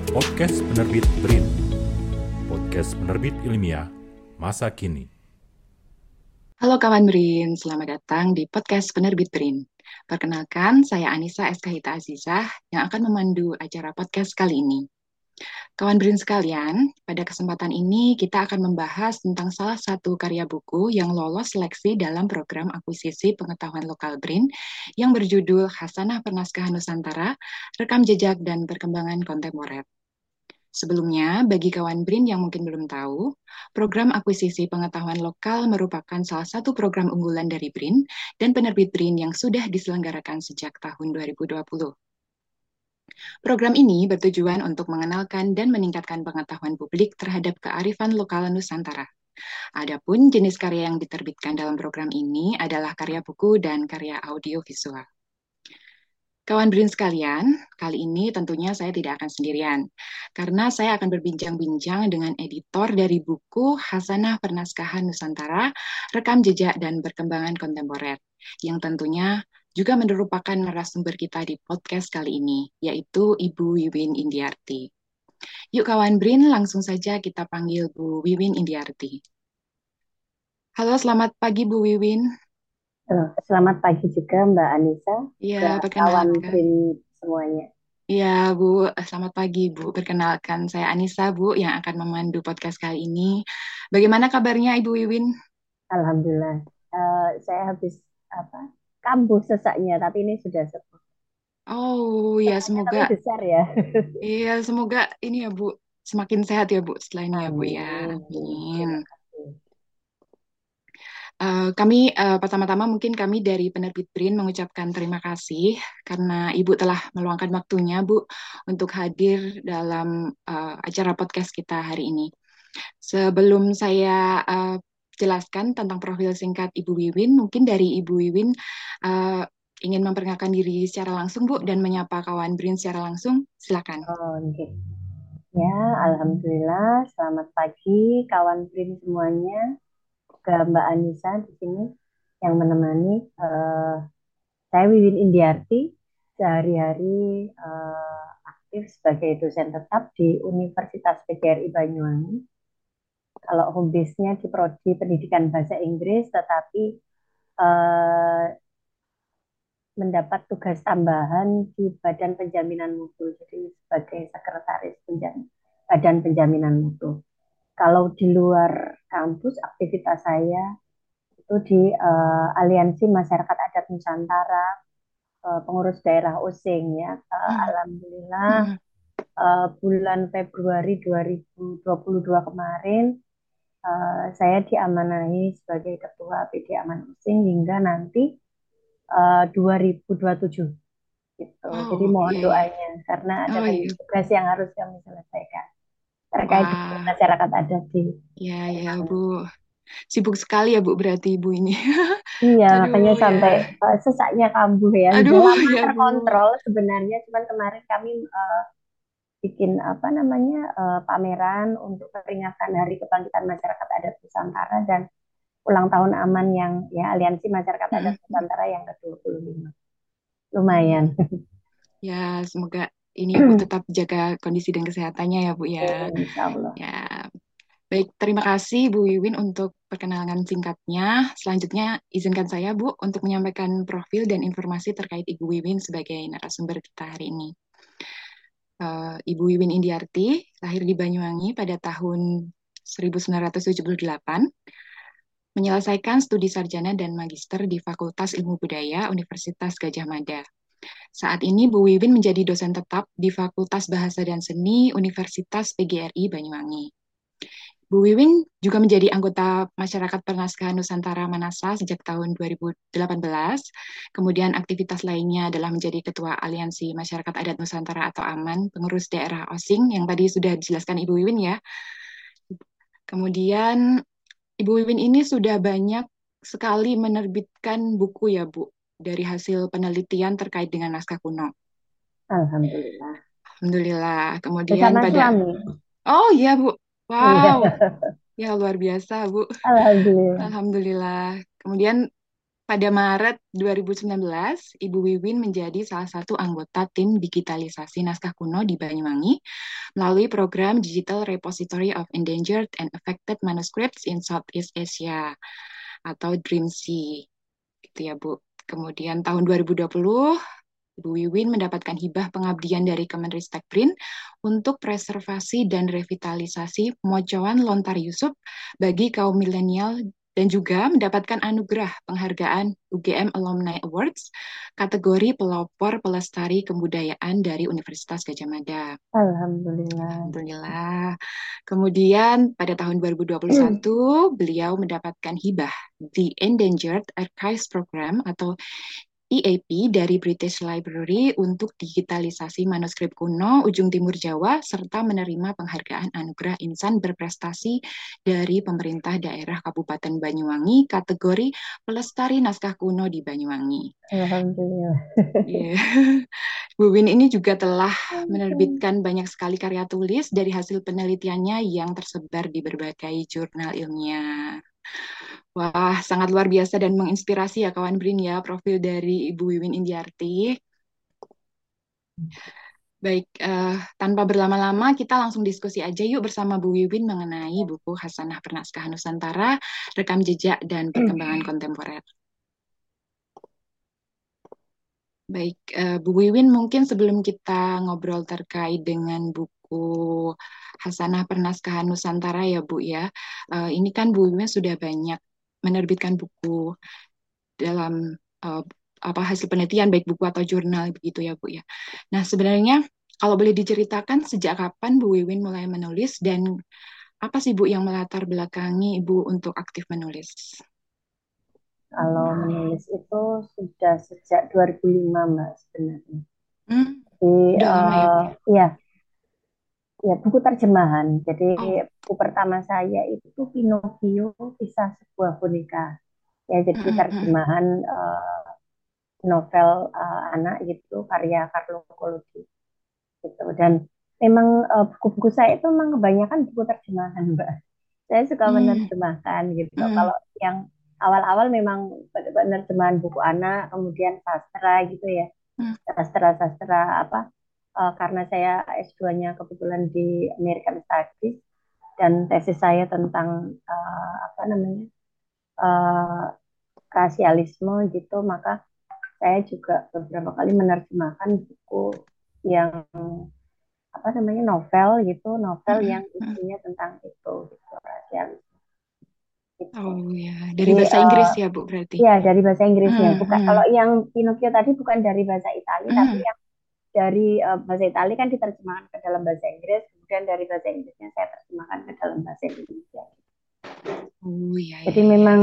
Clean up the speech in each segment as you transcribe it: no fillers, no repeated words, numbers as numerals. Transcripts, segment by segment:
Podcast Penerbit BRIN, podcast penerbit ilmiah masa kini. Halo kawan BRIN, selamat datang di podcast Penerbit BRIN. Perkenalkan, saya Anissa Eskahita Azizah yang akan memandu acara podcast kali ini. Kawan BRIN sekalian, pada kesempatan ini kita akan membahas tentang salah satu karya buku yang lolos seleksi dalam program akuisisi pengetahuan lokal BRIN yang berjudul Khasanah Pernaskahan Nusantara, Rekam Jejak dan Perkembangan Kontemporer. Sebelumnya, bagi kawan BRIN yang mungkin belum tahu, program akuisisi pengetahuan lokal merupakan salah satu program unggulan dari BRIN dan penerbit BRIN yang sudah diselenggarakan sejak tahun 2020. Program ini bertujuan untuk mengenalkan dan meningkatkan pengetahuan publik terhadap kearifan lokal Nusantara. Adapun jenis karya yang diterbitkan dalam program ini adalah karya buku dan karya audiovisual. Kawan BRIN sekalian, kali ini tentunya saya tidak akan sendirian, karena saya akan berbincang-bincang dengan editor dari buku Khasanah Pernaskahan Nusantara, Rekam Jejak dan Perkembangan Kontemporer, yang tentunya juga merupakan narasumber kita di podcast kali ini, yaitu Ibu Wiwin Indiarti. Yuk kawan BRIN, langsung saja kita panggil Bu Wiwin Indiarti. Halo, selamat pagi Bu Wiwin. Selamat pagi juga Mbak Anissa, Ya, ke kawan perkenalkan. BRIN semuanya. Ya, Bu. Selamat pagi, Bu. Perkenalkan, saya Anissa, Bu, yang akan memandu podcast kali ini. Bagaimana kabarnya, Ibu Wiwin? Alhamdulillah, saya habis kambuh sesaknya, tapi ini sudah sembuh. Oh, ya, Sesaknya tapi semoga, besar ya. semoga ini ya, Bu, semakin sehat ya, Bu, setelah ini ya, Bu, ya. Amin. Amin. Terima kasih. Pertama-tama mungkin kami dari Penerbit BRIN mengucapkan terima kasih karena Ibu telah meluangkan waktunya, Bu, untuk hadir dalam acara podcast kita hari ini. Sebelum saya jelaskan tentang profil singkat Ibu Wiwin, mungkin dari Ibu Wiwin uh, ingin memperkenalkan diri secara langsung, Bu, dan menyapa kawan BRIN secara langsung. Silakan. Oke. Ya, Alhamdulillah. Selamat pagi kawan BRIN semuanya. Ke Mbak Anissa di sini yang menemani. Saya Wiwin Indiarti, sehari-hari aktif sebagai dosen tetap di Universitas PGRI Banyuwangi. Kalau home base-nya di Prodi Pendidikan Bahasa Inggris, tetapi eh, mendapat tugas tambahan di Badan Penjaminan Mutu, jadi sebagai sekretaris Badan Penjaminan Mutu. Kalau di luar kampus, aktivitas saya itu di Aliansi Masyarakat Adat Nusantara, pengurus daerah Osing ya. Hmm. Alhamdulillah Hmm. bulan Februari 2022 kemarin saya diamanahi sebagai ketua PD Aman Osing hingga nanti 2027 gitu. Jadi Oh, mohon iya, iya. doanya karena ada Oh, banyak iya. tugas yang harus kami selesaikan terkait dengan Wah, masyarakat adat di iya, iya, Banyuwangi. Bu. Sibuk sekali ya, Bu, berarti Ibu ini. Iya, makanya Aduh, ya. sampai sesaknya kambuh ya. Sudah Aduh, lama ya, Bu. terkontrol sebenarnya, cuman kemarin kami bikin apa namanya pameran untuk peringatan Hari Kebangkitan Masyarakat Adat Nusantara dan ulang tahun AMAN yang ya Aliansi Masyarakat Adat Hmm. Nusantara yang ke-25. Lumayan. Ya, semoga ini Ibu tetap jaga kondisi dan kesehatannya ya, Bu, ya. Insya Allah. Ya, baik, terima kasih Bu Wiwin untuk perkenalan singkatnya. Selanjutnya, izinkan saya Bu untuk menyampaikan profil dan informasi terkait Ibu Wiwin sebagai narasumber kita hari ini. Ibu Wiwin Indiarti lahir di Banyuwangi pada tahun 1978, menyelesaikan studi sarjana dan magister di Fakultas Ilmu Budaya Universitas Gadjah Mada. Saat ini Bu Wiwin menjadi dosen tetap di Fakultas Bahasa dan Seni Universitas PGRI Banyuwangi. Bu Wiwin juga menjadi anggota Masyarakat Pernaskahan Nusantara Manasa sejak tahun 2018. Kemudian aktivitas lainnya adalah menjadi Ketua Aliansi Masyarakat Adat Nusantara atau AMAN, pengurus daerah Osing yang tadi sudah dijelaskan Ibu Wiwin ya. Kemudian Ibu Wiwin ini sudah banyak sekali menerbitkan buku ya Bu, dari hasil penelitian terkait dengan naskah kuno. Alhamdulillah. Alhamdulillah. Kemudian Bersama pada, suami. oh iya Bu, Iya. wow, ya luar biasa Bu. Alhamdulillah. Alhamdulillah. Kemudian pada Maret 2019, Ibu Wiwin menjadi salah satu anggota tim digitalisasi naskah kuno di Banyuwangi, melalui program Digital Repository of Endangered and Affected Manuscripts in Southeast Asia atau DREAMC, gitu ya Bu. Kemudian tahun 2020 Ibu Wiwin mendapatkan hibah pengabdian dari Kemenristek BRIN untuk preservasi dan revitalisasi Mocoan Lontar Yusuf bagi kaum milenial dan juga mendapatkan anugerah penghargaan UGM Alumni Awards kategori pelopor pelestari kebudayaan dari Universitas Gadjah Mada. Alhamdulillah. Alhamdulillah. Kemudian pada tahun 2021 beliau mendapatkan hibah The Endangered Archives Program atau EAP dari British Library untuk digitalisasi manuskrip kuno ujung timur Jawa serta menerima penghargaan anugerah insan berprestasi dari pemerintah daerah Kabupaten Banyuwangi kategori pelestari naskah kuno di Banyuwangi. Alhamdulillah. Yeah. Bu Win ini juga telah menerbitkan banyak sekali karya tulis dari hasil penelitiannya yang tersebar di berbagai jurnal ilmiah. Wah, sangat luar biasa dan menginspirasi ya kawan BRIN ya, profil dari Ibu Wiwin Indiarti. Baik, tanpa berlama-lama kita langsung diskusi aja yuk bersama Bu Wiwin mengenai buku Hasanah Pernaskahan Nusantara, Rekam Jejak dan Perkembangan Kontemporer. Baik, Bu Wiwin mungkin sebelum kita ngobrol terkait dengan buku Hasanah Pernaskahan Nusantara ya Bu ya, ini kan Bu Wiwin sudah banyak menerbitkan buku dalam hasil penelitian baik buku atau jurnal begitu ya Bu ya. Nah sebenarnya kalau boleh diceritakan sejak kapan Bu Wiwin mulai menulis dan apa sih Bu yang melatar belakangi Ibu untuk aktif menulis? Kalau menulis itu sudah sejak 2005 Mbak sebenarnya. Udah lama ya Bu? Ya buku terjemahan. Jadi Oh. buku pertama saya itu Pinocchio, Kisah Sebuah Boneka. Ya jadi terjemahan novel anak gitu karya Carlo Collodi gitu. Dan memang buku-buku saya itu memang kebanyakan buku terjemahan Mbak. Saya suka menerjemahkan gitu. Kalau yang awal-awal memang penerjemahan buku anak, kemudian sastra gitu ya. Sastra apa karena saya S2-nya kebetulan di American Studies dan tesis saya tentang rasialisme gitu, maka saya juga beberapa kali menerjemahkan buku yang novel yang isinya tentang itu gitu, rasialisme. Gitu. Oh ya, dari bahasa Inggris ya Bu berarti? Iya, dari bahasa Inggrisnya. Bukan kalau yang Pinocchio tadi bukan dari bahasa Italia, tapi yang dari bahasa Italia kan diterjemahkan ke dalam bahasa Inggris, kemudian dari bahasa Inggrisnya saya terjemahkan ke dalam bahasa Indonesia. Oh iya. Jadi memang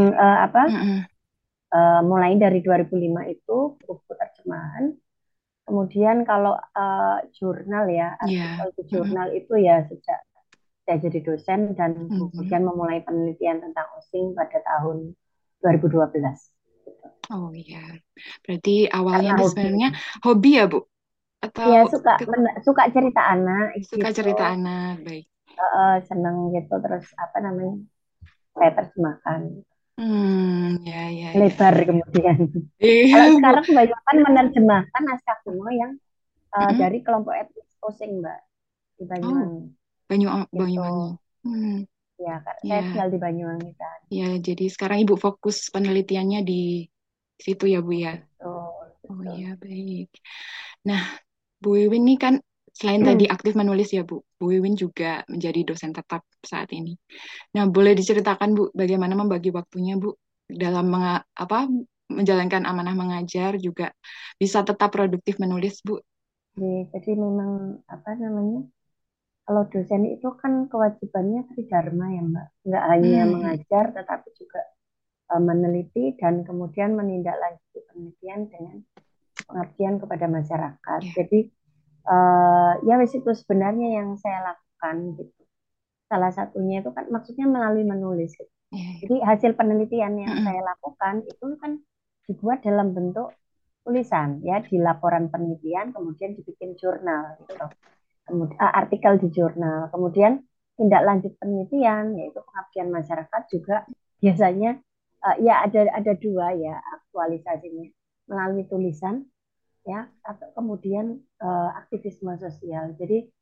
mulai dari 2005 itu buku terjemahan. Kemudian kalau jurnal ya, artikel di jurnal itu ya sejak saya jadi dosen dan kemudian memulai penelitian tentang Osing pada tahun 2012. Oh iya, berarti awalnya sebenarnya hobi ya Bu? Atau ya suka cerita anak. Suka gitu. cerita anak, baik. Senang gitu, terus saya terjemahkan. Ya. Lebar kemudian. Kalau sekarang kebanyakan menerjemahkan naskah kuno yang dari kelompok etnis Osing Mbak di Banyuwangi. Banyuwangi. Ya, saya tinggal di Banyuwangi kan. Ya, jadi sekarang Ibu fokus penelitiannya di situ ya Bu ya. Betul. Oh iya, baik. Nah, Bu Wiwin ini kan selain tadi aktif menulis ya Bu Wiwin juga menjadi dosen tetap saat ini. Nah, boleh diceritakan Bu bagaimana membagi waktunya Bu dalam menjalankan amanah mengajar juga bisa tetap produktif menulis Bu? Jadi memang kalau dosen itu kan kewajibannya tridharma ya Mbak, nggak hanya mengajar tetapi juga meneliti dan kemudian menindaklanjuti penelitian dengan pengabdian kepada masyarakat. Jadi itu sebenarnya yang saya lakukan gitu. Salah satunya itu kan maksudnya melalui menulis. Gitu. Jadi hasil penelitian yang saya lakukan itu kan dibuat dalam bentuk tulisan ya di laporan penelitian, kemudian dibikin jurnal gitu. Kemudian artikel di jurnal, kemudian tindak lanjut penelitian yaitu pengabdian masyarakat juga biasanya ada dua ya aktualisasinya melalui tulisan ya atau kemudian aktivisme sosial. Jadi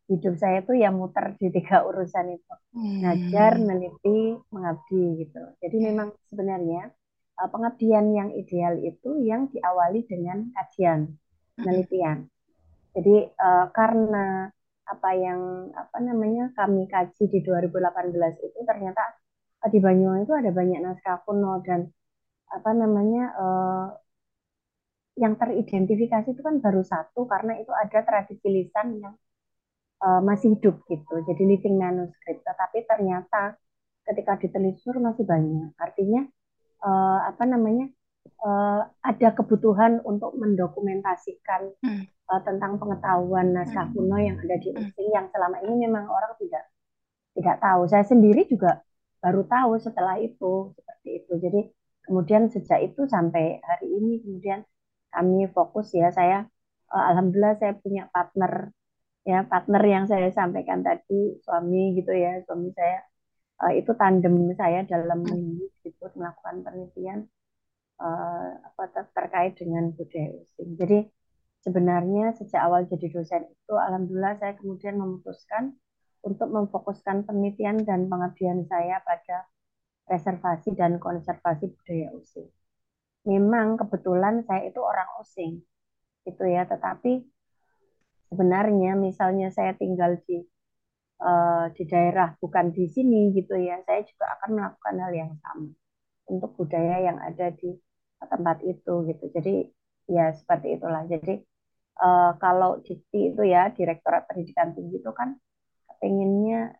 hidup saya tuh ya muter di 3 urusan itu. Ngajar, meneliti, mengabdi gitu. Jadi memang sebenarnya pengabdian yang ideal itu yang diawali dengan kajian, penelitian. Jadi karena apa namanya kami kaji di 2018 itu ternyata di Banyuwangi itu ada banyak naskah kuno dan apa namanya yang teridentifikasi itu kan baru satu karena itu ada tradisi lisan yang masih hidup gitu. Jadi living manuscript. Tetapi ternyata ketika ditelusur masih banyak. Artinya apa namanya ada kebutuhan untuk mendokumentasikan tentang pengetahuan naskah kuno yang ada di Using yang selama ini memang orang tidak tahu. Saya sendiri juga baru tahu setelah itu seperti itu. Jadi kemudian sejak itu sampai hari ini kemudian kami fokus ya saya alhamdulillah saya punya partner ya partner yang saya sampaikan tadi suami gitu ya suami saya itu tandem saya dalam menulis gitu melakukan penelitian terkait dengan budaya Using. Jadi sebenarnya sejak awal jadi dosen itu alhamdulillah saya kemudian memutuskan untuk memfokuskan penelitian dan pengabdian saya pada preservasi dan konservasi budaya Using. Memang kebetulan saya itu orang Using gitu ya, tetapi sebenarnya misalnya saya tinggal di daerah bukan di sini gitu ya, saya juga akan melakukan hal yang sama untuk budaya yang ada di tempat itu gitu. Jadi ya seperti itulah. Jadi kalau Dikti itu ya Direktorat Pendidikan Tinggi itu kan pengennya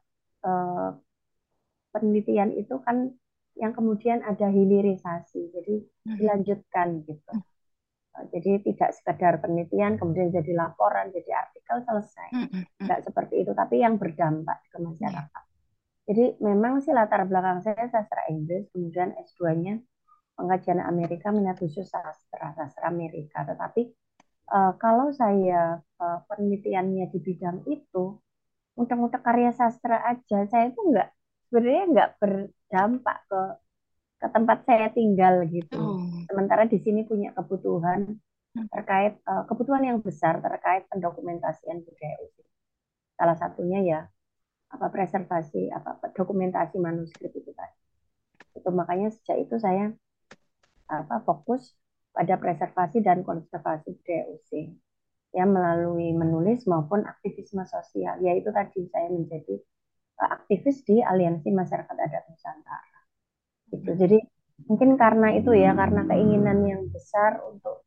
penelitian itu kan yang kemudian ada hilirisasi, jadi dilanjutkan gitu. Jadi tidak sekedar penelitian kemudian jadi laporan, jadi artikel selesai. Tidak seperti itu, tapi yang berdampak ke masyarakat. Jadi memang sih latar belakang saya sastra Inggris, kemudian S2-nya pengkajian Amerika, minat khusus sastra Amerika. Tetapi kalau saya penelitiannya di bidang itu, muter-muter karya sastra aja, saya itu sebenarnya nggak berdampak ke tempat saya tinggal gitu. Sementara di sini punya kebutuhan terkait kebutuhan yang besar terkait pendokumentasian budaya Using. Salah satunya ya preservasi dokumentasi manuskrip itu tadi. Itu makanya sejak itu saya fokus pada preservasi dan konservasi budaya Using ya melalui menulis maupun aktivisme sosial. Yaitu tadi saya menjadi aktivis di Aliansi Masyarakat Adat Nusantara. Gitu. Jadi mungkin karena itu ya karena keinginan yang besar untuk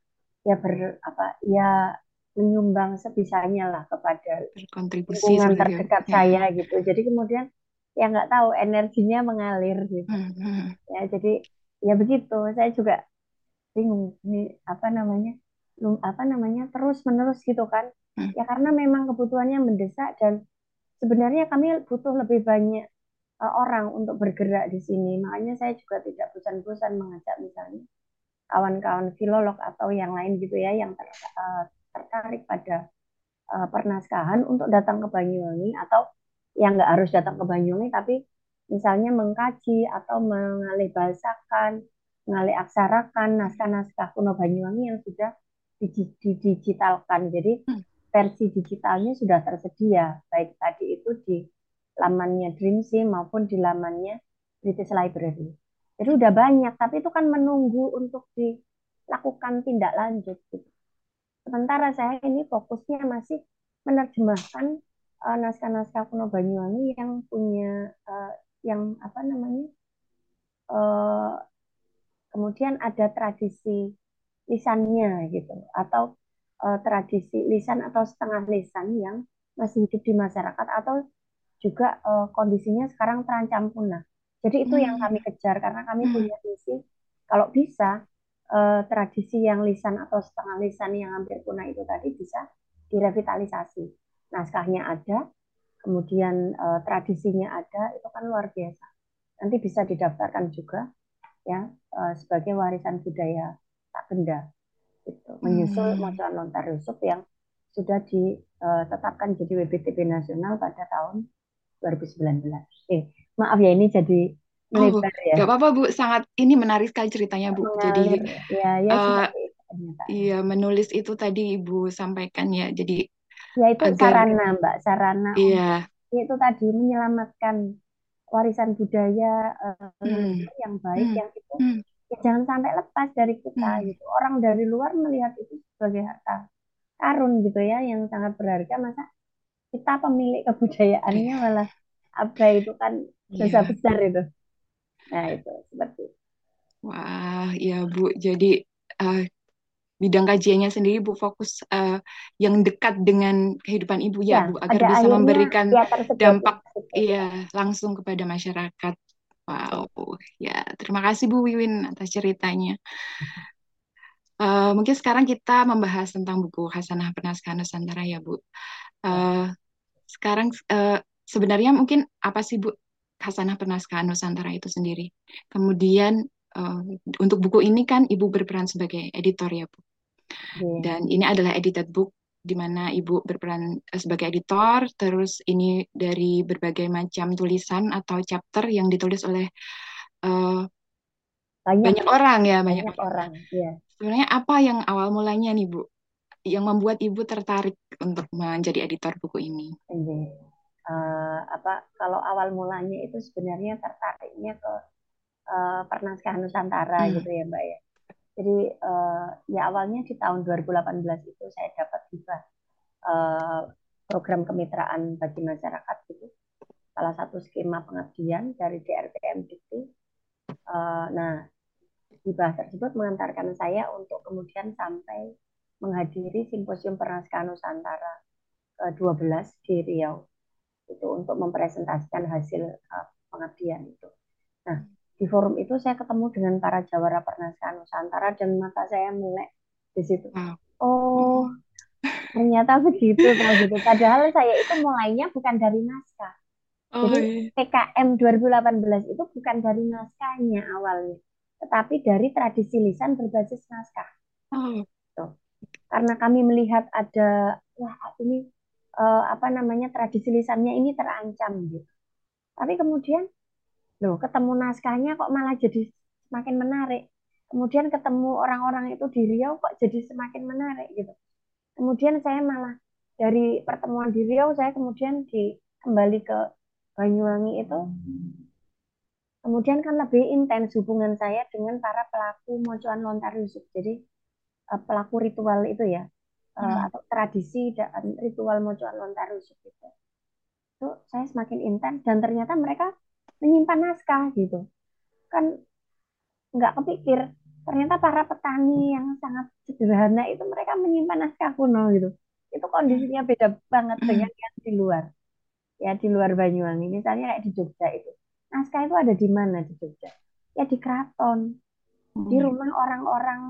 menyumbang sebisanya lah kepada lingkungan terdekat saya gitu. Jadi kemudian ya nggak tahu energinya mengalir gitu. Ya jadi ya begitu. Saya juga bingung ini apa namanya terus menerus gitu kan. Ya karena memang kebutuhannya mendesak dan sebenarnya kami butuh lebih banyak orang untuk bergerak di sini. Makanya saya juga tidak bosan-bosan mengajak misalnya kawan-kawan filolog atau yang lain gitu ya yang tertarik pada pernaskahan untuk datang ke Banyuwangi atau yang nggak harus datang ke Banyuwangi tapi misalnya mengkaji atau mengalih bahasakan, mengalih aksarakan naskah-naskah kuno Banyuwangi yang sudah didigitalkan. Jadi versi digitalnya sudah tersedia baik tadi itu di lamannya Dreamsea maupun di lamannya British Library. Jadi udah banyak, tapi itu kan menunggu untuk dilakukan tindak lanjut. Gitu. Sementara saya ini fokusnya masih menerjemahkan naskah-naskah kuno Banyuwangi yang punya yang apa namanya kemudian ada tradisi lisannya gitu atau tradisi lisan atau setengah lisan yang masih hidup di masyarakat atau juga kondisinya sekarang terancam punah. Jadi itu yang kami kejar karena kami punya misi kalau bisa tradisi yang lisan atau setengah lisan yang hampir punah itu tadi bisa direvitalisasi. Naskahnya ada, kemudian tradisinya ada, itu kan luar biasa. Nanti bisa didaftarkan juga ya sebagai warisan budaya tak benda. Gitu. Menyusul Mojoan Lontar Yusuf yang sudah ditetapkan jadi WBTP nasional pada tahun 2019. Maaf ya ini jadi melebar ya. Gak apa-apa Bu, sangat ini menarik sekali ceritanya Bu. Mengalir, jadi ya, seperti itu iya menulis itu tadi Ibu sampaikan ya. Jadi Ya itu agar sarana, Mbak, sarana iya, untuk itu tadi menyelamatkan warisan budaya hmm, leluhur yang baik hmm, yang itu hmm, ya jangan sampai lepas dari kita hmm, gitu. Orang dari luar melihat itu sebagai harta karun gitu ya yang sangat berharga, masa kita pemilik kebudayaannya iya, malah apa itu kan dosa iya. besar itu. Nah, itu seperti itu. Wah, ya Bu. Jadi eh, bidang kajiannya sendiri Bu fokus yang dekat dengan kehidupan Ibu ya Ya, Bu, agar pada bisa akhirnya memberikan ya tersedot dampak iya ya. langsung kepada masyarakat. Wow, Betul. ya terima kasih Bu Wiwin atas ceritanya. Mungkin sekarang kita membahas tentang buku Hasanah Penaskah Nusantara ya Bu. Ya. Eh, sekarang sebenarnya mungkin apa sih Bu Hasanah Penaskah Nusantara itu sendiri? Kemudian eh, untuk buku ini kan Ibu berperan sebagai editor ya Bu. Oke. Dan ini adalah edited book di mana Ibu berperan sebagai editor. Terus ini dari berbagai macam tulisan atau chapter yang ditulis oleh eh, Banyak banyak orang ya, banyak banyak orang. orang, ya. Sebenarnya apa yang awal mulanya nih Bu, yang membuat Ibu tertarik untuk menjadi editor buku ini? Ini apa kalau awal mulanya itu sebenarnya tertariknya ke pernaskahan Nusantara Hmm. gitu ya, Mbak ya. Jadi ya awalnya di tahun 2018 itu saya dapat hibah eh, program kemitraan bagi masyarakat gitu. Salah satu skema pengabdian dari DRPM Dikti. Nah, hibah tersebut mengantarkan saya untuk kemudian sampai menghadiri simposium pernaskahan Nusantara ke-12 di Riau itu untuk mempresentasikan hasil pengabdian itu. Nah, di forum itu saya ketemu dengan para jawara pernaskahan Nusantara dan mata saya melek di situ. Wow. Oh, ternyata begitu toh gitu. Padahal saya itu mulainya bukan dari naskah. Oh Jadi iya. PKM 2018 itu bukan dari naskahnya awalnya, tetapi dari tradisi lisan berbasis naskah. Oh. Tuh. Karena kami melihat ada, wah ini apa namanya tradisi lisannya ini terancam gitu. Tapi kemudian, loh ketemu naskahnya kok malah jadi semakin menarik. Kemudian ketemu orang-orang itu di Riau kok jadi semakin menarik gitu. Kemudian saya malah dari pertemuan di Riau saya kemudian kembali ke Banyuwangi itu kemudian kan lebih intens hubungan saya dengan para pelaku mocoan lontar rusuk. Jadi pelaku ritual itu ya Hmm. atau tradisi dan ritual mocoan lontar rusuk itu saya semakin intens dan ternyata mereka menyimpan naskah gitu. Kan nggak kepikir ternyata para petani yang sangat sederhana itu mereka menyimpan naskah kuno gitu. Itu kondisinya beda banget Hmm. dengan yang di luar. Ya di luar Banyuwangi. Misalnya kayak di Jogja itu. Naskah itu ada di mana di Jogja? Ya di keraton, di Hmm. rumah orang-orang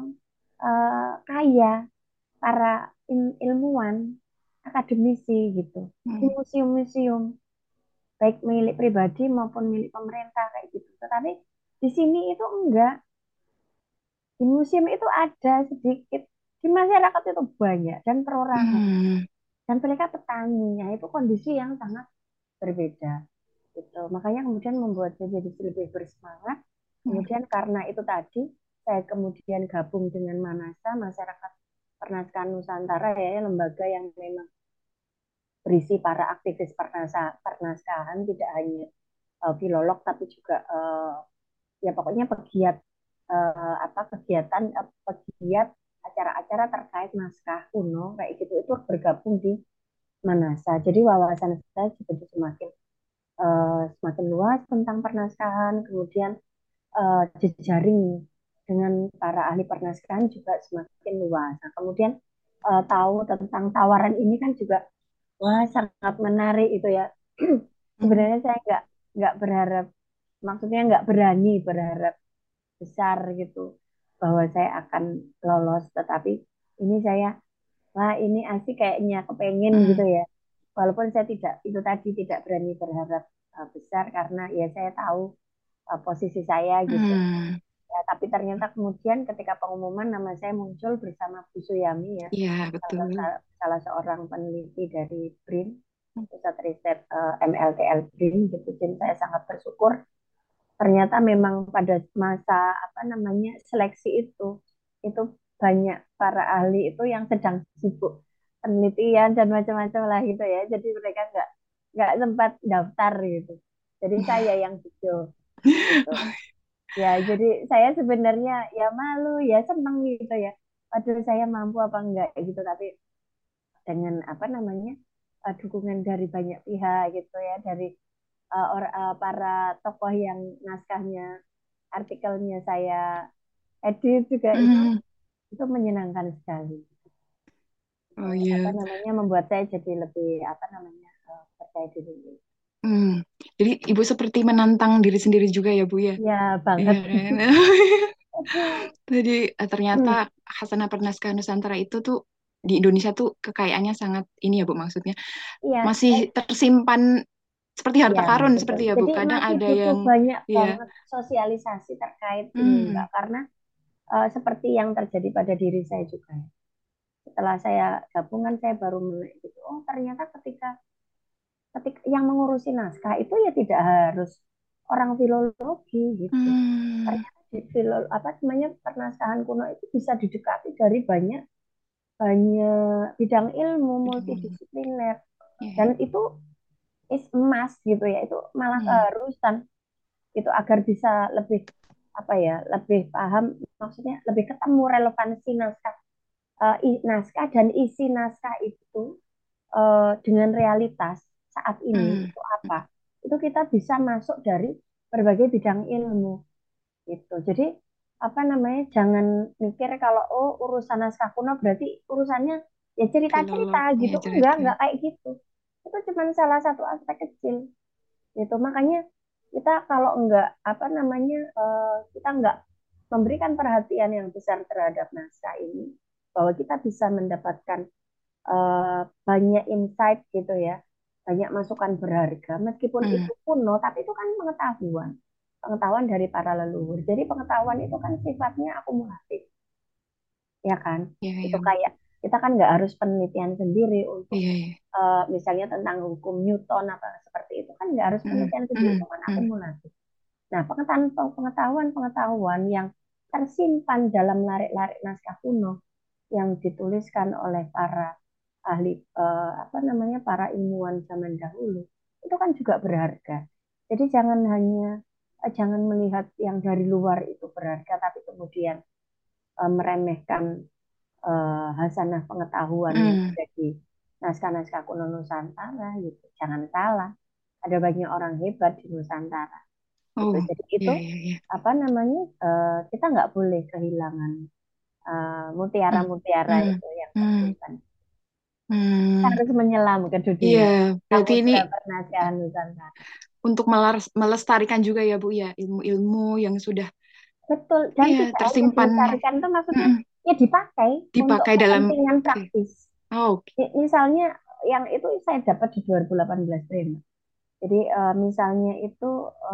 kaya, para ilmuwan, akademisi gitu. Di Hmm. museum-museum, baik milik pribadi maupun milik pemerintah kayak gitu. Tetapi di sini itu enggak. Di museum itu ada sedikit, di masyarakat itu banyak dan perorangan. Hmm. Dan mereka petani, ya itu kondisi yang sangat berbeda. Gitu. Makanya kemudian membuat saya jadi lebih bersemangat. Hmm. Kemudian karena itu tadi, saya kemudian gabung dengan Manasa, Masyarakat Pernaskahan Nusantara ya, lembaga yang memang berisi para aktivis pernaskahan, tidak hanya filolog tapi juga ya pokoknya pegiat apa kegiatan pegiat acara-acara terkait naskah kuno kayak gitu itu bergabung di Manasa. Jadi wawasan saya jadi semakin luas tentang pernaskahan, kemudian jejaring dengan para ahli pernaskahan juga semakin luas. Nah, kemudian tahu tentang tawaran ini kan juga wah sangat menarik itu ya. Hmm. Sebenarnya saya nggak berharap, maksudnya nggak berani berharap besar gitu bahwa saya akan lolos, tetapi ini saya wah ini asik kayaknya kepengen gitu Hmm. ya. Walaupun saya tidak itu tadi tidak berani berharap besar karena ya saya tahu posisi saya gitu. Hmm. Ya, tapi ternyata kemudian ketika pengumuman nama saya muncul bersama Bu Suyami ya, Iya, betul. salah seorang peneliti dari BRIN, Pusat Riset MLTL BRIN gitu. Jadi saya sangat bersyukur ternyata memang pada masa apa namanya seleksi itu banyak para ahli itu yang sedang sibuk penelitian dan macam-macam lah gitu ya. Jadi mereka nggak sempat daftar gitu. Jadi saya yang video gitu. Ya, jadi saya sebenarnya ya malu, ya seneng gitu ya. Waduh, saya mampu apa enggak gitu. Tapi dengan apa namanya dukungan dari banyak pihak gitu ya, dari para tokoh yang naskahnya, artikelnya saya edit juga Hmm. itu menyenangkan sekali. Oh Apa iya. namanya membuat saya jadi lebih apa namanya percaya diri. Hmm. Jadi Ibu seperti menantang diri sendiri juga ya Bu ya? Ya Iya banget. kan? Jadi ternyata Hasanah Pernaskahan Nusantara itu tuh di Indonesia tuh kekayaannya sangat ini ya Bu, maksudnya Iya, masih tersimpan seperti harta iya karun betul. seperti ya Bu. Jadi Kadang masih ada butuh yang banyak ya, banget sosialisasi terkait ini hmm, Mbak, karena seperti yang terjadi pada diri saya juga. Setelah saya gabungan, saya baru melek gitu. Oh ternyata ketika yang mengurusi naskah itu ya tidak harus orang filologi gitu. hmm, Ternyata di apa namanya pernaskahan kuno itu bisa didekati dari banyak banyak bidang ilmu bidang, multidisipliner, ya, dan ya. itu is emas gitu ya, itu malah Hmm, keharusan itu agar bisa lebih apa ya, lebih paham, maksudnya lebih ketemu relevansi naskah, naskah dan isi naskah itu dengan realitas saat ini hmm, itu apa, itu kita bisa masuk dari berbagai bidang ilmu gitu. Jadi apa namanya, jangan mikir kalau oh urusan naskah kuno berarti urusannya ya cerita-cerita filolog, ya gitu, cerita. enggak kayak gitu. Itu cuma salah satu aspek kecil gitu. Makanya kita kalau enggak apa namanya kita enggak memberikan perhatian yang besar terhadap naskah ini, bahwa kita bisa mendapatkan banyak insight gitu ya, banyak masukan berharga meskipun Hmm, itu kuno, tapi itu kan pengetahuan dari para leluhur. Jadi pengetahuan itu kan sifatnya akumulatif, ya kan? ya, Itu ya, Bu. kayak kita kan nggak harus penelitian sendiri untuk Iya, iya. misalnya tentang hukum Newton apa seperti itu, kan nggak harus Hmm, penelitian sendiri, hmm, itu kan hmm, akumulatif. Nah, pengetahuan yang tersimpan dalam larik-larik naskah kuno yang dituliskan oleh para ahli apa namanya para ilmuwan zaman dahulu itu kan juga berharga. Jadi jangan melihat yang dari luar itu berharga, tapi kemudian meremehkan hasanah pengetahuan yang hmm. ada di naskah-naskah kuno Nusantara gitu. Jangan salah, ada banyak orang hebat di Nusantara gitu. Oh, Jadi ya, itu ya, ya. apa namanya kita nggak boleh kehilangan Hmm, mutiara-mutiara hmm, itu yang hmm, tersimpan. hmm. Harus menyelam ke Iya, dunia berarti ini samudra pernaskahan Nusantara. untuk melestarikan juga ya Bu ya, ilmu-ilmu yang sudah Betul, dan ya tidak hanya tersimpan dilestarikan itu maksudnya mm-mm, ya dipakai untuk dipakai dalam. kepentingan Oke. praktis. Oh, oke. Misalnya yang itu saya dapat di 2018 Prima. Jadi misalnya itu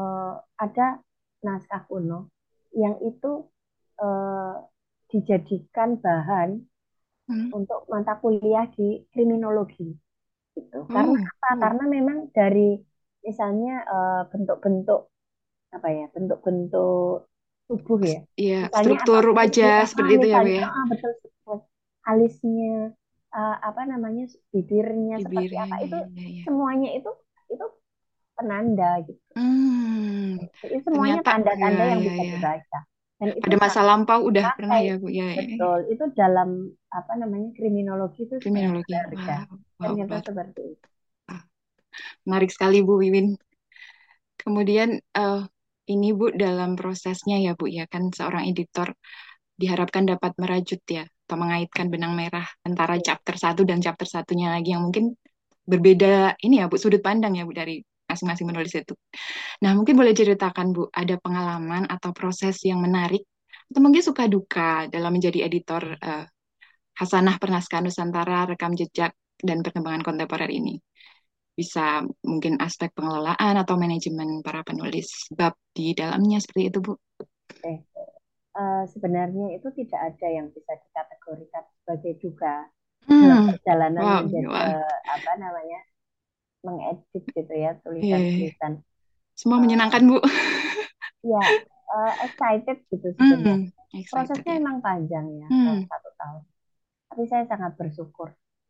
ada naskah kuno yang itu eh, dijadikan bahan Hmm. untuk mata kuliah di kriminologi gitu. Karena Oh, apa? oh. Karena memang dari misalnya bentuk-bentuk apa ya, bentuk-bentuk tubuh ya. Iya, Misalnya struktur wajah seperti itu ya Bu misalnya ya. betul betul alisnya, apa namanya bibirnya seperti Bibirnya, apa, ya, itu ya, ya, ya. semuanya itu penanda gitu. Hmm, Jadi semuanya ternyata ya, tanda-tanda yang ya, bisa ya. dibaca dan itu Pada masa sangat lampau udah pernah dipakai. ya Bu ya, ya, ya. Betul, itu dalam apa namanya kriminologi itu sangat Kriminologi. berharga. Wow, wow, Ternyata luar. seperti itu. Ah, menarik sekali Bu Wiwin. Kemudian ini Bu dalam prosesnya ya Bu ya kan seorang editor diharapkan dapat merajut ya atau mengaitkan benang merah antara chapter satu dan chapter satunya lagi yang mungkin berbeda ini ya Bu sudut pandang ya Bu dari masing-masing menulis itu. Nah mungkin boleh ceritakan Bu ada pengalaman atau proses yang menarik atau mungkin suka duka dalam menjadi editor Hasanah Pernaskahan Nusantara rekam jejak dan perkembangan kontemporer ini. Bisa mungkin aspek pengelolaan atau manajemen para penulis bab di dalamnya seperti itu Bu. Eh, sebenarnya itu tidak ada yang bisa dikategorikan sebagai duka dalam Hmm, perjalanan wow, menjadi wah, apa namanya mengedit gitu ya iya, iya, iya. tulisan-tulisan. Semua Eh, menyenangkan Bu. ya excited gitu sebenarnya. Hmm, excited Prosesnya ya. memang panjang ya, Hmm, 1 tahun. Tapi saya sangat bersyukur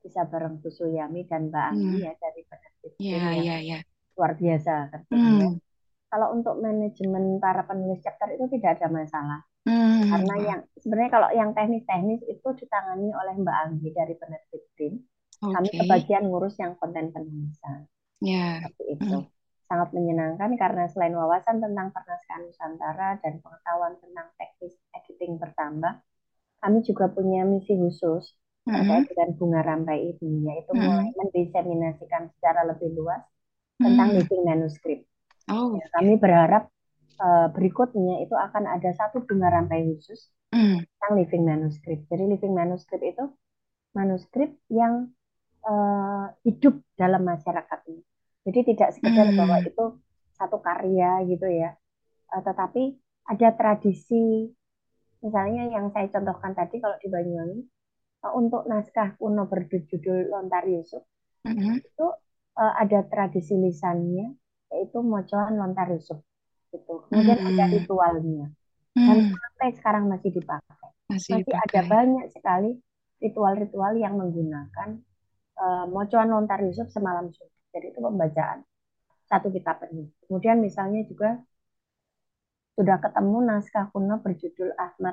bisa bareng Bu Suyami dan Mbak Anggi Hmm. ya dari penerbit Ya, BRIN yang ya. luar biasa kerjanya. Hmm. Kalau untuk manajemen para penulis chapter itu tidak ada masalah. Karena Wah, yang sebenarnya kalau yang teknis-teknis itu ditangani oleh Mbak Anggi dari penerbit BRIN. Kami oke. kebagian ngurus yang konten penulisan. Ya. Seperti itu. Hmm. Sangat menyenangkan karena selain wawasan tentang pernaskahan Nusantara dan pengetahuan tentang teknis editing bertambah, kami juga punya misi khusus Hmm. terkait dengan bunga rampai ini, yaitu mulai Hmm. mendiseminasikan secara lebih luas tentang Hmm. living manuscript. Oh, Ya, kami berharap berikutnya itu akan ada satu bunga rampai khusus hmm. tentang living manuscript. Jadi living manuscript itu manuskrip yang hidup dalam masyarakat ini. Jadi tidak sekedar bahwa Hmm. itu satu karya gitu ya, tetapi ada tradisi. Misalnya yang saya contohkan tadi kalau di Banyuwangi, untuk naskah kuno berjudul Lontar Yusuf Hmm. itu ada tradisi lisannya, yaitu mocoan Lontar Yusuf gitu. Kemudian ada Hmm. ritualnya dan Hmm. sampai sekarang masih dipakai. Masih Masih ada dipakai. banyak sekali ritual-ritual yang menggunakan mocoan Lontar Yusuf semalam suntuk. Jadi itu pembacaan satu kitab penuh. Kemudian misalnya juga sudah ketemu naskah kuno berjudul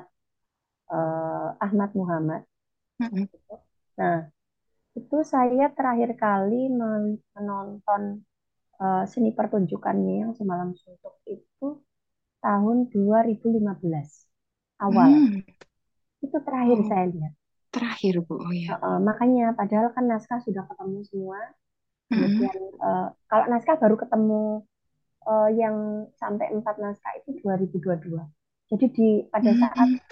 Ahmad Muhammad. Hmm. Nah, itu saya terakhir kali menonton seni pertunjukannya yang semalam suntuk itu tahun 2015 awal. Hmm. Itu terakhir Oh, saya lihat. terakhir Bu. Oh ya. Makanya padahal kan naskah sudah ketemu semua. Hmm. Kemudian kalau naskah baru ketemu yang sampai 4 naskah itu 2022. Jadi pada saat Hmm.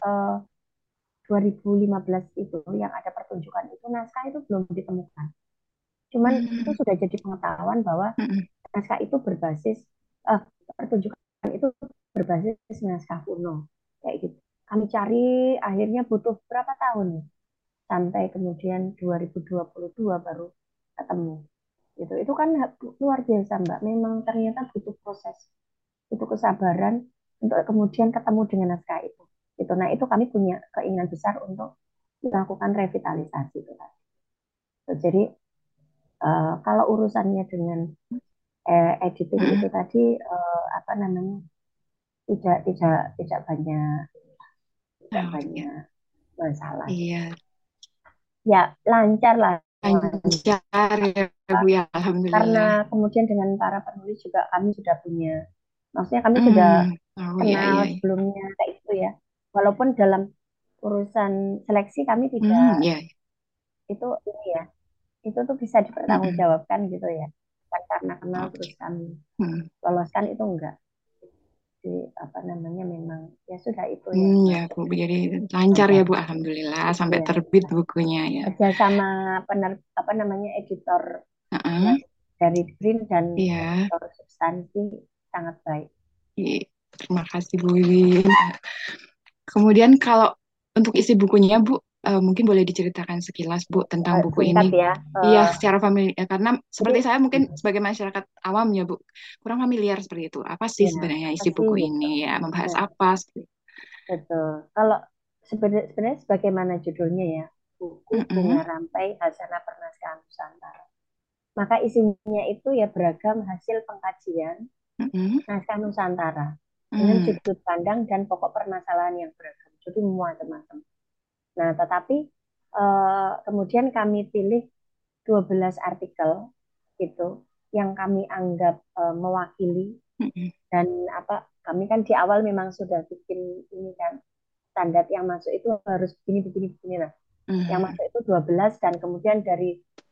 2015 itu yang ada pertunjukan itu naskah itu belum ditemukan. Cuman itu Hmm. sudah jadi pengetahuan bahwa Hmm. naskah itu berbasis eh, pertunjukan itu berbasis naskah kuno kayak gitu. Kami cari akhirnya butuh berapa tahun nih sampai kemudian 2022 baru ketemu. Gitu. Itu kan luar biasa Mbak. Memang ternyata butuh proses, butuh kesabaran untuk kemudian ketemu dengan naskah itu. Gitu. Nah itu kami punya keinginan besar untuk melakukan revitalisasi itu tadi. Jadi kalau urusannya dengan editing Hmm. itu tadi apa namanya tidak banyak tidak Oh ya. banyak masalah. Iya. Ya lancar lah Lancar ya Bu ya. karena Alhamdulillah. kemudian dengan para penulis juga kami sudah punya, maksudnya kami sudah Hmm. Oh ya, kenal iya. sebelumnya kayak itu ya. Walaupun dalam urusan seleksi kami tidak Hmm. Ya. itu ini ya, itu tuh bisa Hmm. dipertanggungjawabkan gitu ya. Bukan karena kenal terus Oke. kami Hmm. loloskan itu enggak. Jadi apa namanya memang ya sudah itu yang Ya masuk Bu, jadi lancar ya wajar. Bu, Alhamdulillah sampai Ya, terbit bukunya ya. kerja sama apa namanya editor Heeh. yang dari Green dan Iya. editor substansi sangat baik. Terima kasih Bu Wiwin. Kemudian kalau untuk isi bukunya Bu, mungkin boleh diceritakan sekilas Bu tentang buku Singkat ini. ya. Iya, secara familiar karena Jadi seperti saya mungkin sebagai masyarakat awam ya Bu, kurang familiar seperti itu. Apa sih ya sebenarnya apa isi sih buku gitu. ini ya? Membahas Nah, apa? Seperti itu. betul. Kalau sebenarnya sebagaimana judulnya ya, buku Bunga Mm-mm. Rampai Hasanah Pernaskahan Nusantara. Maka isinya itu ya beragam hasil pengkajian Mm-mm. naskah Nusantara dengan Mm. sudut pandang dan pokok permasalahan yang beragam. Jadi macam-macam. Nah, tetapi kemudian kami pilih 12 artikel itu yang kami anggap mewakili Mm-mm. dan apa kami kan di awal memang sudah bikin ini kan standar yang masuk itu harus begini begini begini lah. Yang Mm. masuk itu 12 dan kemudian dari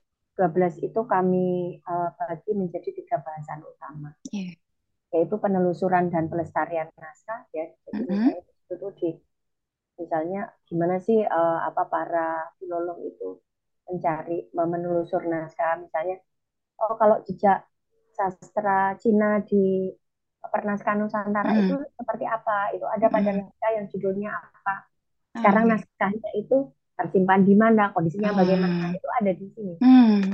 12 itu kami bagi menjadi 3 bahasan utama Iya. yaitu penelusuran dan pelestarian naskah ya. Jadi Mm-mm. misalnya itu di misalnya gimana sih apa para filolog itu mencari menelusur naskah misalnya oh kalau jejak sastra Cina di pernaskahan Nusantara itu Mm-mm. seperti apa itu ada pada Mm-mm. naskah yang judulnya apa Oh, sekarang iya. naskahnya itu tersimpan di mana kondisinya bagaimana Ah. itu ada di sini Hmm.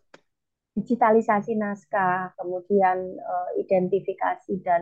digitalisasi naskah kemudian identifikasi dan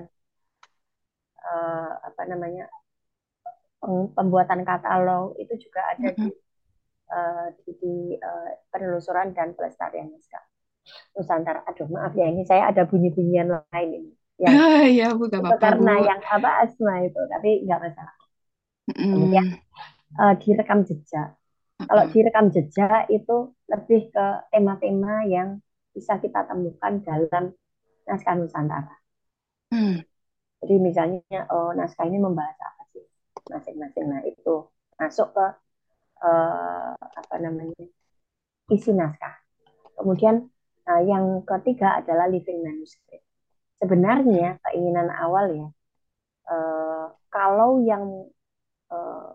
apa namanya pembuatan katalog itu juga ada di Mm-mm. Penelusuran dan Pelestarian Naskah Nusantara. Aduh, maaf ya, ini saya ada bunyi-bunyian lain ini. Yang Ya, Bu, gak itu apa-apa, Bu. karena yang apa asma itu, tapi nggak masalah. Kemudian Mm, direkam jejak. Kalau uh-uh. direkam jejak itu lebih ke tema-tema yang bisa kita temukan dalam naskah Nusantara. Hmm. Jadi misalnya naskah ini membahas apa sih masing-masing. Nah itu masuk ke apa namanya isi naskah. Kemudian yang ketiga adalah living manuscript. Sebenarnya keinginan awal ya, kalau yang eh,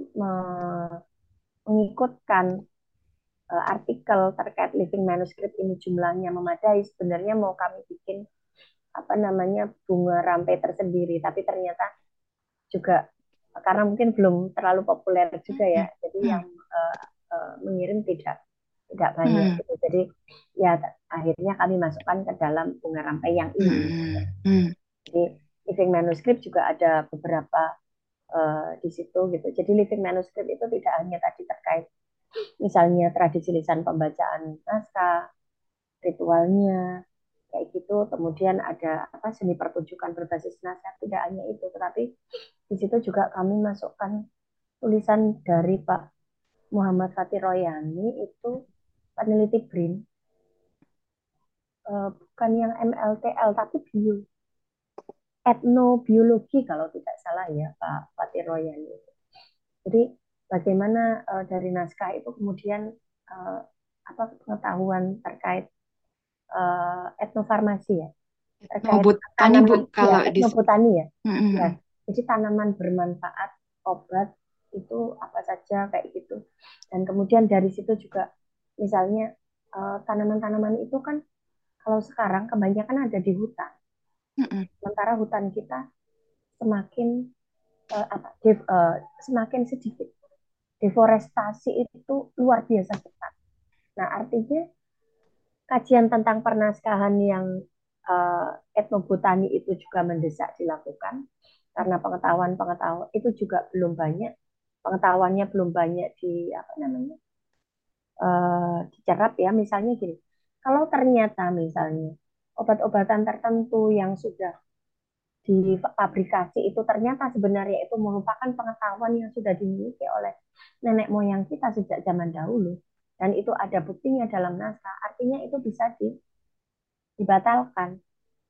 mengikutkan artikel terkait living manuscript ini jumlahnya memadai, sebenarnya mau kami bikin apa namanya bunga rampai tersendiri, tapi ternyata juga karena mungkin belum terlalu populer juga ya, jadi Hmm. yang mengirim tidak banyak Hmm. gitu. Jadi ya akhirnya kami masukkan ke dalam bunga rampai yang ini. Hmm. Hmm. Jadi living manuscript juga ada beberapa di situ gitu. Jadi living manuscript itu tidak hanya tadi terkait misalnya tradisi lisan pembacaan naskah, ritualnya kayak gitu. Kemudian ada apa seni pertunjukan berbasis naskah, tidak hanya itu, tetapi di situ juga kami masukkan tulisan dari Pak Muhammad Fatih Royani, itu peneliti BRIN, bukan yang MLTL tapi bio etnobiologi kalau tidak salah ya Pak Fatih Royani. Jadi bagaimana dari naskah itu kemudian uh, apa pengetahuan terkait etnofarmasi ya, terkait Etnobotani, Bu, tanaman ya kalau di... etnobotani ya. Ya, Hmm. jadi tanaman bermanfaat, obat itu apa saja kayak gitu. Dan kemudian dari situ juga misalnya tanaman-tanaman itu kan kalau sekarang kebanyakan ada di hutan. Hmm. Sementara hutan kita semakin semakin sedikit. Deforestasi itu luar biasa cepat. Nah, artinya kajian tentang pernaskahan yang etnobotani itu juga mendesak dilakukan karena pengetahuan itu juga belum banyak, pengetahuannya belum banyak di apa namanya dicerap ya. Misalnya gini, kalau ternyata misalnya obat-obatan tertentu yang sudah difabrikasi itu ternyata sebenarnya itu merupakan pengetahuan yang sudah dimiliki oleh nenek moyang kita sejak zaman dahulu, dan itu ada buktinya dalam naskah, artinya itu bisa dibatalkan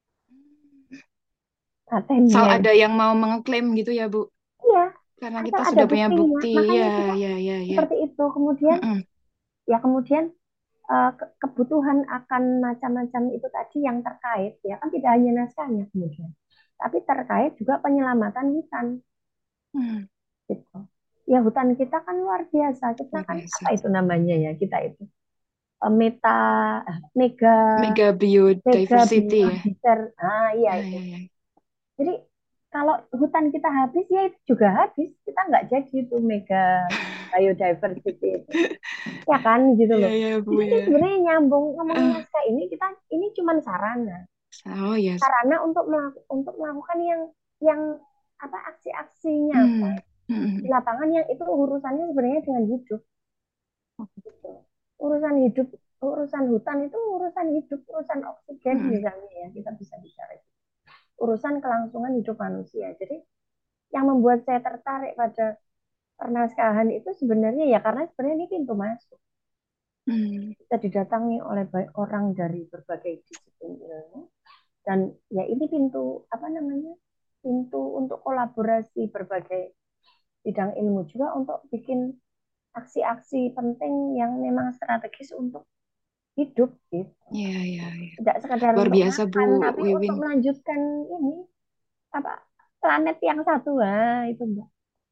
Asal patennya. ada yang mau mengeklaim gitu ya, Bu, Iya, karena asal kita ada sudah punya buktinya. bukti. Ya, Makanya kita ya, ya, ya. seperti itu. Kemudian Hmm. ya kemudian kebutuhan akan macam-macam itu tadi yang terkait ya kan tidak hanya naskahnya kemudian, tapi terkait juga penyelamatan hutan Hmm. gitu. Ya hutan kita kan luar biasa. Kita Luar kan biasa. apa itu namanya ya kita itu meta mega Mega mega biodiversity ya. biodiesel. Ah iya Ya, itu. ya, ya. Jadi kalau hutan kita habis ya itu juga habis. Kita nggak jadi itu mega biodiversity itu. Ya kan gitu Ya, loh. ya, Di Bu sini ya. sebenarnya nyambung ngomongin Ah, naskah ini kita ini cuma sarana. oh ya. Sarana untuk melakukan yang apa aksi-aksi nyata Hmm. di Hmm. lapangan yang itu urusannya sebenarnya dengan hidup. Gitu. Urusan hidup, urusan hutan itu urusan hidup, urusan oksigen Hmm. misalnya ya kita bisa bicara. Urusan kelangsungan hidup manusia. Jadi yang membuat saya tertarik pada pernaskahan itu sebenarnya ya karena sebenarnya ini pintu masuk. Hmm. Kita didatangi oleh banyak orang dari berbagai disiplin ilmu, dan ya ini pintu apa namanya pintu untuk kolaborasi berbagai bidang ilmu juga untuk bikin aksi-aksi penting yang memang strategis untuk hidup gitu. Ya, ya, ya. Tidak sekedar Luar untuk biasa, Bu makan, tapi untuk Wiwin. melanjutkan ini apa planet yang satu, itu Mbak.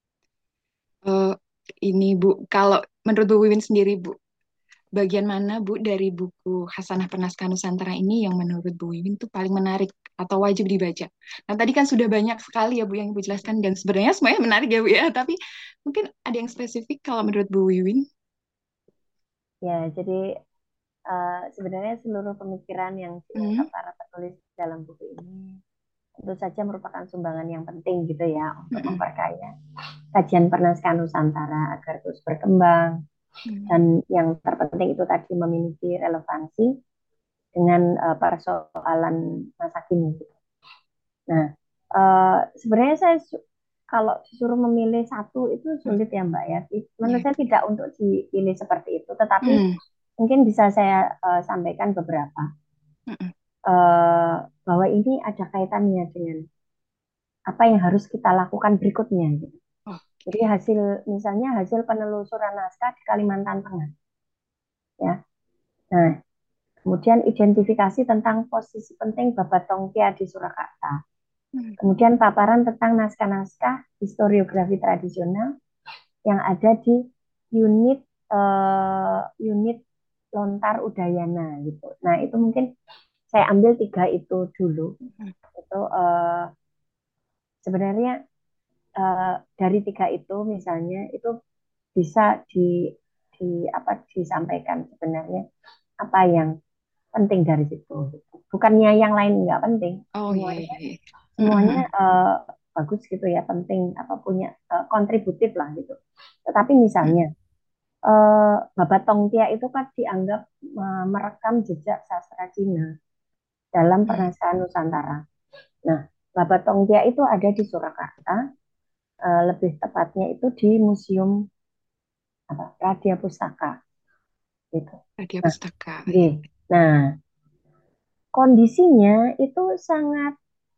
Eh, ini Bu, kalau menurut Bu Wiwin sendiri, Bu, bagian mana, Bu, dari buku Hasanah Penaskah Nusantara ini yang menurut Bu Wiwin tuh paling menarik atau wajib dibaca? Nah, tadi kan sudah banyak sekali ya, Bu, yang Ibu jelaskan, dan sebenarnya semuanya menarik ya, Bu, ya. Tapi mungkin ada yang spesifik kalau menurut Bu Wiwin. Ya, jadi sebenarnya seluruh pemikiran yang Hmm. diungkap para penulis dalam buku ini tentu saja merupakan sumbangan yang penting gitu ya untuk Mm-mm. memperkaya kajian pernaskahan Nusantara agar terus berkembang, Dan yang terpenting itu tadi memiliki relevansi dengan persoalan masa kini. Nah, sebenarnya saya kalau disuruh memilih satu itu sulit ya Mbak ya. Menurut saya tidak untuk dipilih seperti itu, tetapi mungkin bisa saya sampaikan beberapa bahwa ini ada kaitannya dengan apa yang harus kita lakukan berikutnya. Gitu. Jadi misalnya hasil penelusuran naskah di Kalimantan Tengah, ya. Nah, kemudian identifikasi tentang posisi penting Babat Tongkia di Surakarta. Kemudian paparan tentang naskah-naskah historiografi tradisional yang ada di unit unit Lontar Udayana gitu. Nah, itu mungkin saya ambil 3 itu dulu. Itu sebenarnya dari 3 itu misalnya itu bisa disampaikan sebenarnya apa yang penting dari situ. Bukannya yang lain nggak penting, semuanya bagus gitu ya, penting apa punya kontributif lah gitu. Tetapi misalnya Babat Tongkia itu kan dianggap merekam jejak sastra Cina dalam pernaskah Nusantara. Nah, Babat Tongkia itu ada di Surakarta, lebih tepatnya itu di Museum Radia Pustaka. Gitu. Radia Pustaka. Nah, kondisinya itu sangat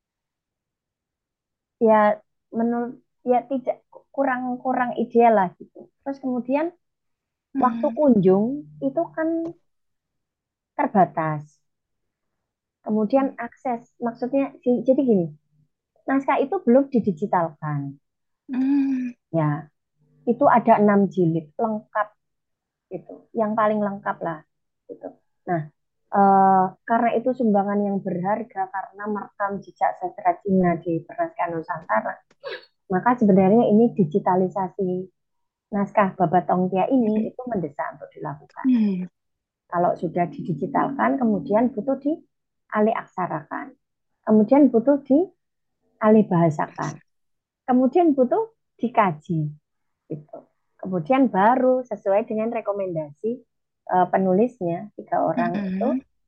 ya menurut ya tidak kurang ideal lah gitu. Terus kemudian waktu kunjung itu kan terbatas. Kemudian akses, maksudnya jadi gini, naskah itu belum didigitalkan. Ya, itu ada 6 jilid lengkap gitu, yang paling lengkap lah gitu. Nah, karena itu sumbangan yang berharga karena merekam jejak sastra Cina di pernaskahan Nusantara, maka sebenarnya ini digitalisasi naskah Babat Tongkia ini itu mendesak untuk dilakukan. Kalau sudah didigitalkan, kemudian butuh dialih aksarakan, kemudian butuh dialih bahasakan, kemudian butuh dikaji, gitu. Kemudian baru sesuai dengan rekomendasi penulisnya 3 orang itu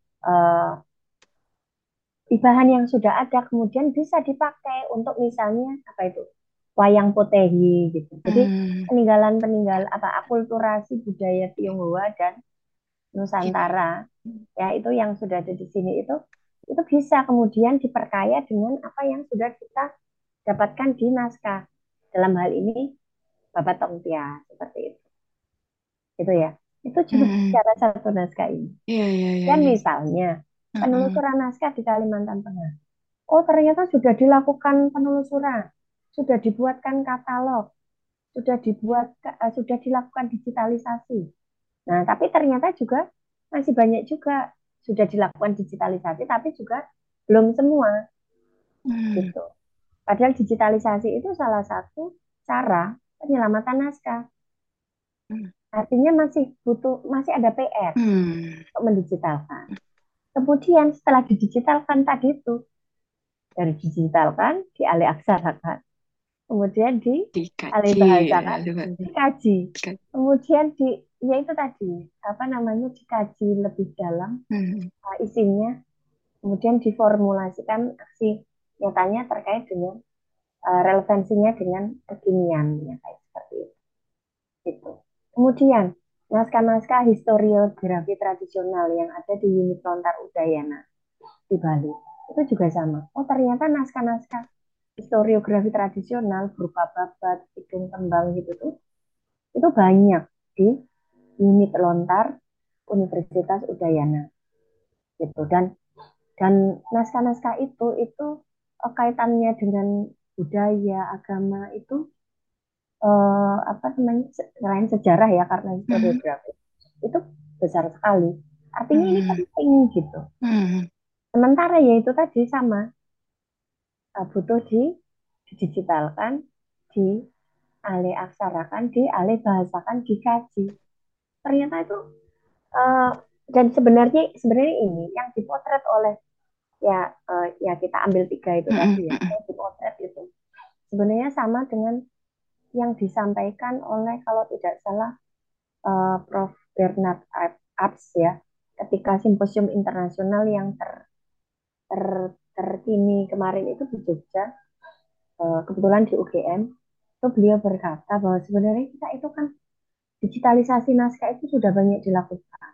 bahan yang sudah ada kemudian bisa dipakai untuk misalnya apa itu wayang potehi gitu. Jadi peninggalan akulturasi budaya Tionghoa dan Nusantara ya itu yang sudah ada di sini itu bisa kemudian diperkaya dengan apa yang sudah kita dapatkan di naskah. Dalam hal ini Babat Tongkia seperti itu. Itu ya. Itu cuma cara satu naskah ini. Dan misalnya penelusuran naskah di Kalimantan Tengah. Oh, ternyata sudah dilakukan penelusuran, sudah dibuatkan katalog, sudah dilakukan digitalisasi. Nah, tapi ternyata juga masih banyak juga sudah dilakukan digitalisasi, tapi juga belum semua. Gitu. Padahal digitalisasi itu salah satu cara penyelamatan naskah. Artinya masih ada PR untuk mendigitalkan. Kemudian setelah didigitalkan tadi itu, dari digitalkan, dialih aksarakan, kemudian dialih bahasakan, dikaji, kemudian yaitu tadi dikaji lebih dalam isinya, kemudian diformulasikan aksi nyatanya terkait dengan relevansinya dengan kekinian kayak seperti itu. Kemudian naskah-naskah historiografi tradisional yang ada di unit Lontar Udayana di Bali itu juga sama. Oh, ternyata naskah-naskah historiografi tradisional berupa babat, kidung, tembang gitu tuh itu banyak di unit Lontar Universitas Udayana gitu. Dan naskah-naskah itu kaitannya dengan budaya, agama itu selain sejarah ya karena historiografi itu besar sekali. Artinya ini penting gitu. Sementara ya itu tadi sama butuh didigitalkan, dialih aksarakan, dialih bahasakan, dikaji. Ternyata itu dan sebenarnya ini yang dipotret oleh ya kita ambil 3 itu tadi ya, dipotret itu sebenarnya sama dengan yang disampaikan oleh kalau tidak salah Prof. Bernard Apps ya, ketika simposium internasional yang terkini kemarin itu di Jogja, kebetulan di UGM, itu beliau berkata bahwa sebenarnya kita itu kan digitalisasi naskah itu sudah banyak dilakukan.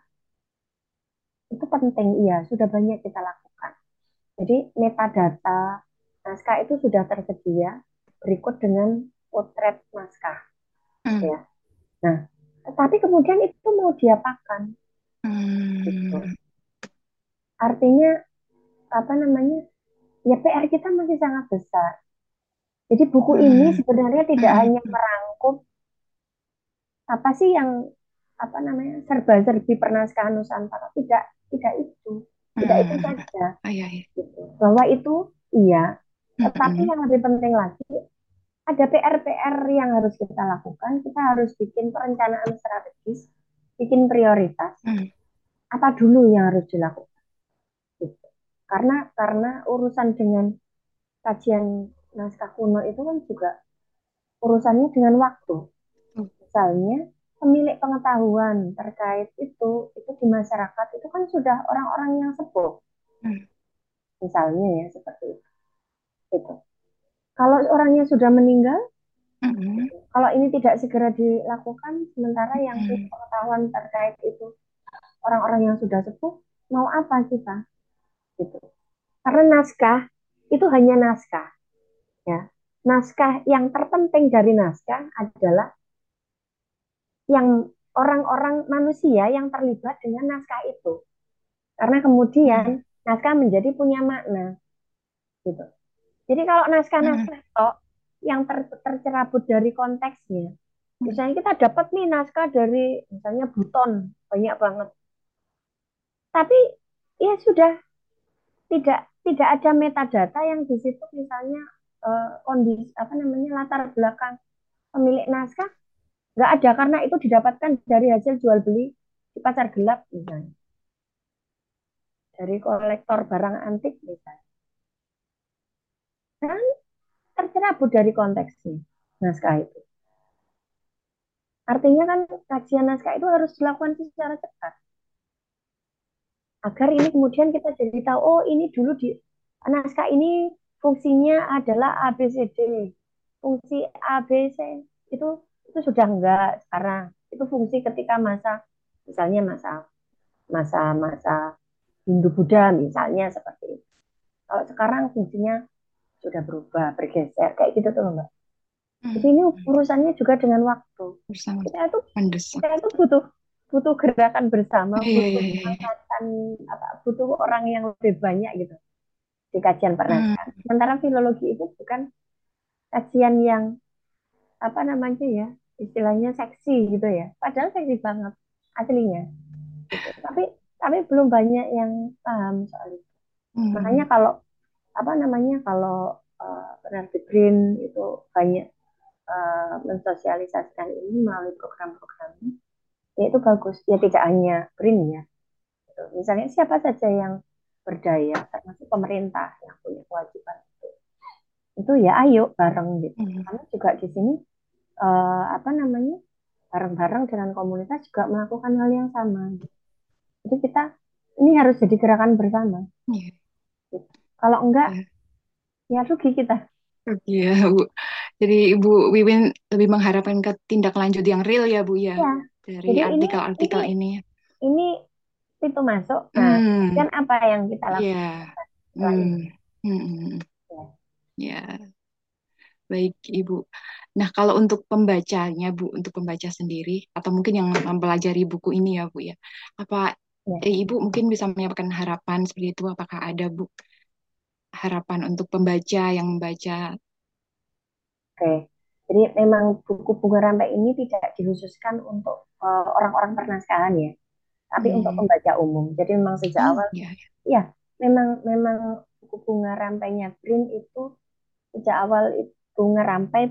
Itu penting, iya, sudah banyak kita lakukan. Jadi metadata naskah itu sudah tersedia berikut dengan potret naskah, Hmm. ya. Nah, tetapi kemudian itu mau diapakan, gitu. Hmm. Artinya apa namanya? Ya PR kita masih sangat besar. Jadi buku ini Hmm. sebenarnya tidak Hmm. hanya merangkum apa sih yang apa namanya serba-serbi pernaskahan Nusantara, tidak itu, tidak itu Hmm. saja, Ah, iya, iya. gitu. Bahwa itu iya, tetapi Hmm. yang lebih penting lagi ada PR-PR yang harus kita lakukan. Kita harus bikin perencanaan strategis, bikin prioritas. Hmm. Apa dulu yang harus dilakukan? Gitu. Karena urusan dengan kajian naskah kuno itu kan juga urusannya dengan waktu. Misalnya pemilik pengetahuan terkait itu di masyarakat itu kan sudah orang-orang yang sepuh. Hmm. Misalnya ya seperti itu. Gitu. Kalau orangnya sudah meninggal, Hmm. kalau ini tidak segera dilakukan, sementara yang punya Hmm. pengetahuan terkait itu orang-orang yang sudah sepuh, mau apa kita? Gitu. Karena naskah itu hanya naskah, ya. Naskah yang terpenting dari naskah adalah yang orang-orang manusia yang terlibat dengan naskah itu. Karena kemudian Hmm. naskah menjadi punya makna, gitu. Jadi kalau Hmm. naskah-naskah tok yang tercerabut dari konteksnya, misalnya kita dapat nih naskah dari misalnya Buton banyak banget, tapi ya sudah tidak ada metadata yang di situ, misalnya kondisi apa namanya latar belakang pemilik naskah nggak ada, karena itu didapatkan dari hasil jual beli di pasar gelap misalnya, dari kolektor barang antik misalnya, kan tercerabut dari konteksnya naskah itu. Artinya kan kajian naskah itu harus dilakukan secara cepat agar ini kemudian kita jadi tahu, oh ini dulu di naskah ini fungsinya adalah A B C D, fungsi A B C itu itu sudah enggak sekarang, itu fungsi ketika masa misalnya masa masa masa Hindu Buddha misalnya seperti itu. Kalau sekarang fungsinya sudah berubah, bergeser kayak gitu tuh Mbak. Jadi Hmm. ini urusannya juga dengan waktu. Bersama Kita itu mendesak. kita itu butuh butuh gerakan bersama, Iya, butuh iya, iya, iya. angkatan apa, butuh orang yang lebih banyak gitu di kajian Hmm. pernaskahan. Sementara filologi itu bukan kajian yang apa namanya ya, istilahnya seksi gitu ya. Padahal seksi banget aslinya gitu. Tapi belum banyak yang paham soal itu. Makanya Hmm. kalau apa namanya kalau penerbit BRIN itu banyak mensosialisasikan ini melalui program-programnya, ya itu bagus. Ya tidak hanya BRIN ya. Gitu. Misalnya siapa saja yang berdaya, termasuk pemerintah yang punya kewajiban itu ya ayo bareng gitu. Hmm. Karena juga di sini apa namanya bareng-bareng dengan komunitas juga melakukan hal yang sama. Jadi kita ini harus jadi gerakan bersama. Iya, Gitu. Kalau enggak iya. ya rugi kita. Iya, Bu. Jadi Ibu Wiwin lebih mengharapkan ke tindak lanjut yang real ya, Bu ya, Ya. dari Jadi ini artikel-artikel ini. ini pintu masuk. Nah, Hmm, kemudian apa yang kita iya. lakukan setelah Hmm, ini? hmm, hmm. Ya. Ya, baik Ibu. Nah, kalau untuk pembacanya, Bu, untuk pembaca sendiri, atau mungkin yang mempelajari buku ini ya, Bu ya, apa Ya. Ibu mungkin bisa menyampaikan harapan seperti itu? Apakah ada, Bu, harapan untuk pembaca yang membaca? Oke. Jadi memang buku Bunga Rampai ini tidak dikhususkan untuk orang-orang pernaskahan ya, tapi untuk Hmm. pembaca umum. Jadi memang sejak Oh, awal, ya. ya, memang buku Bunga Rampainya BRIN itu sejak awal Bunga Rampai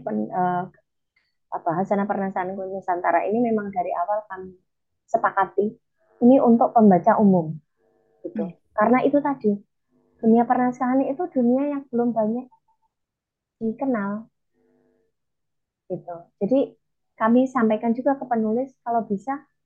apa Hasanah Pernaskahan Nusantara ini memang dari awal kami sepakati ini untuk pembaca umum gitu. Hmm. Karena itu tadi dunia pernaskahan itu dunia yang belum banyak dikenal gitu. Jadi kami sampaikan juga ke penulis kalau bisa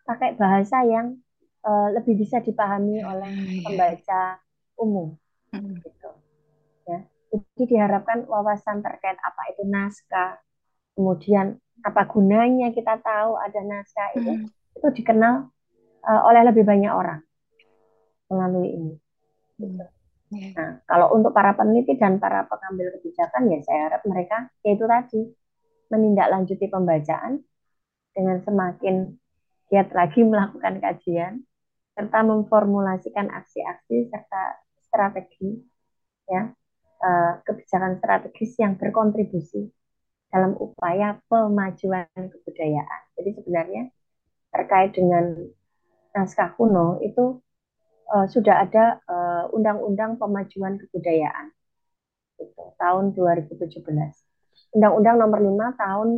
pakai bahasa yang lebih bisa dipahami oleh Ya. pembaca umum Hmm. gitu ya. Jadi diharapkan wawasan terkait apa itu naskah, kemudian apa gunanya kita tahu ada naskah Hmm. itu dikenal oleh lebih banyak orang melalui ini. Gitu. Hmm. Ya. Nah, kalau untuk para peneliti dan para pengambil kebijakan ya saya harap mereka yaitu tadi menindaklanjuti pembacaan dengan semakin giat lagi melakukan kajian serta memformulasikan aksi-aksi serta strategi ya kebijakan strategis yang berkontribusi dalam upaya pemajuan kebudayaan. Jadi sebenarnya terkait dengan naskah kuno itu sudah ada Undang-Undang Pemajuan Kebudayaan itu, tahun 2017. Undang-Undang Nomor 5 tahun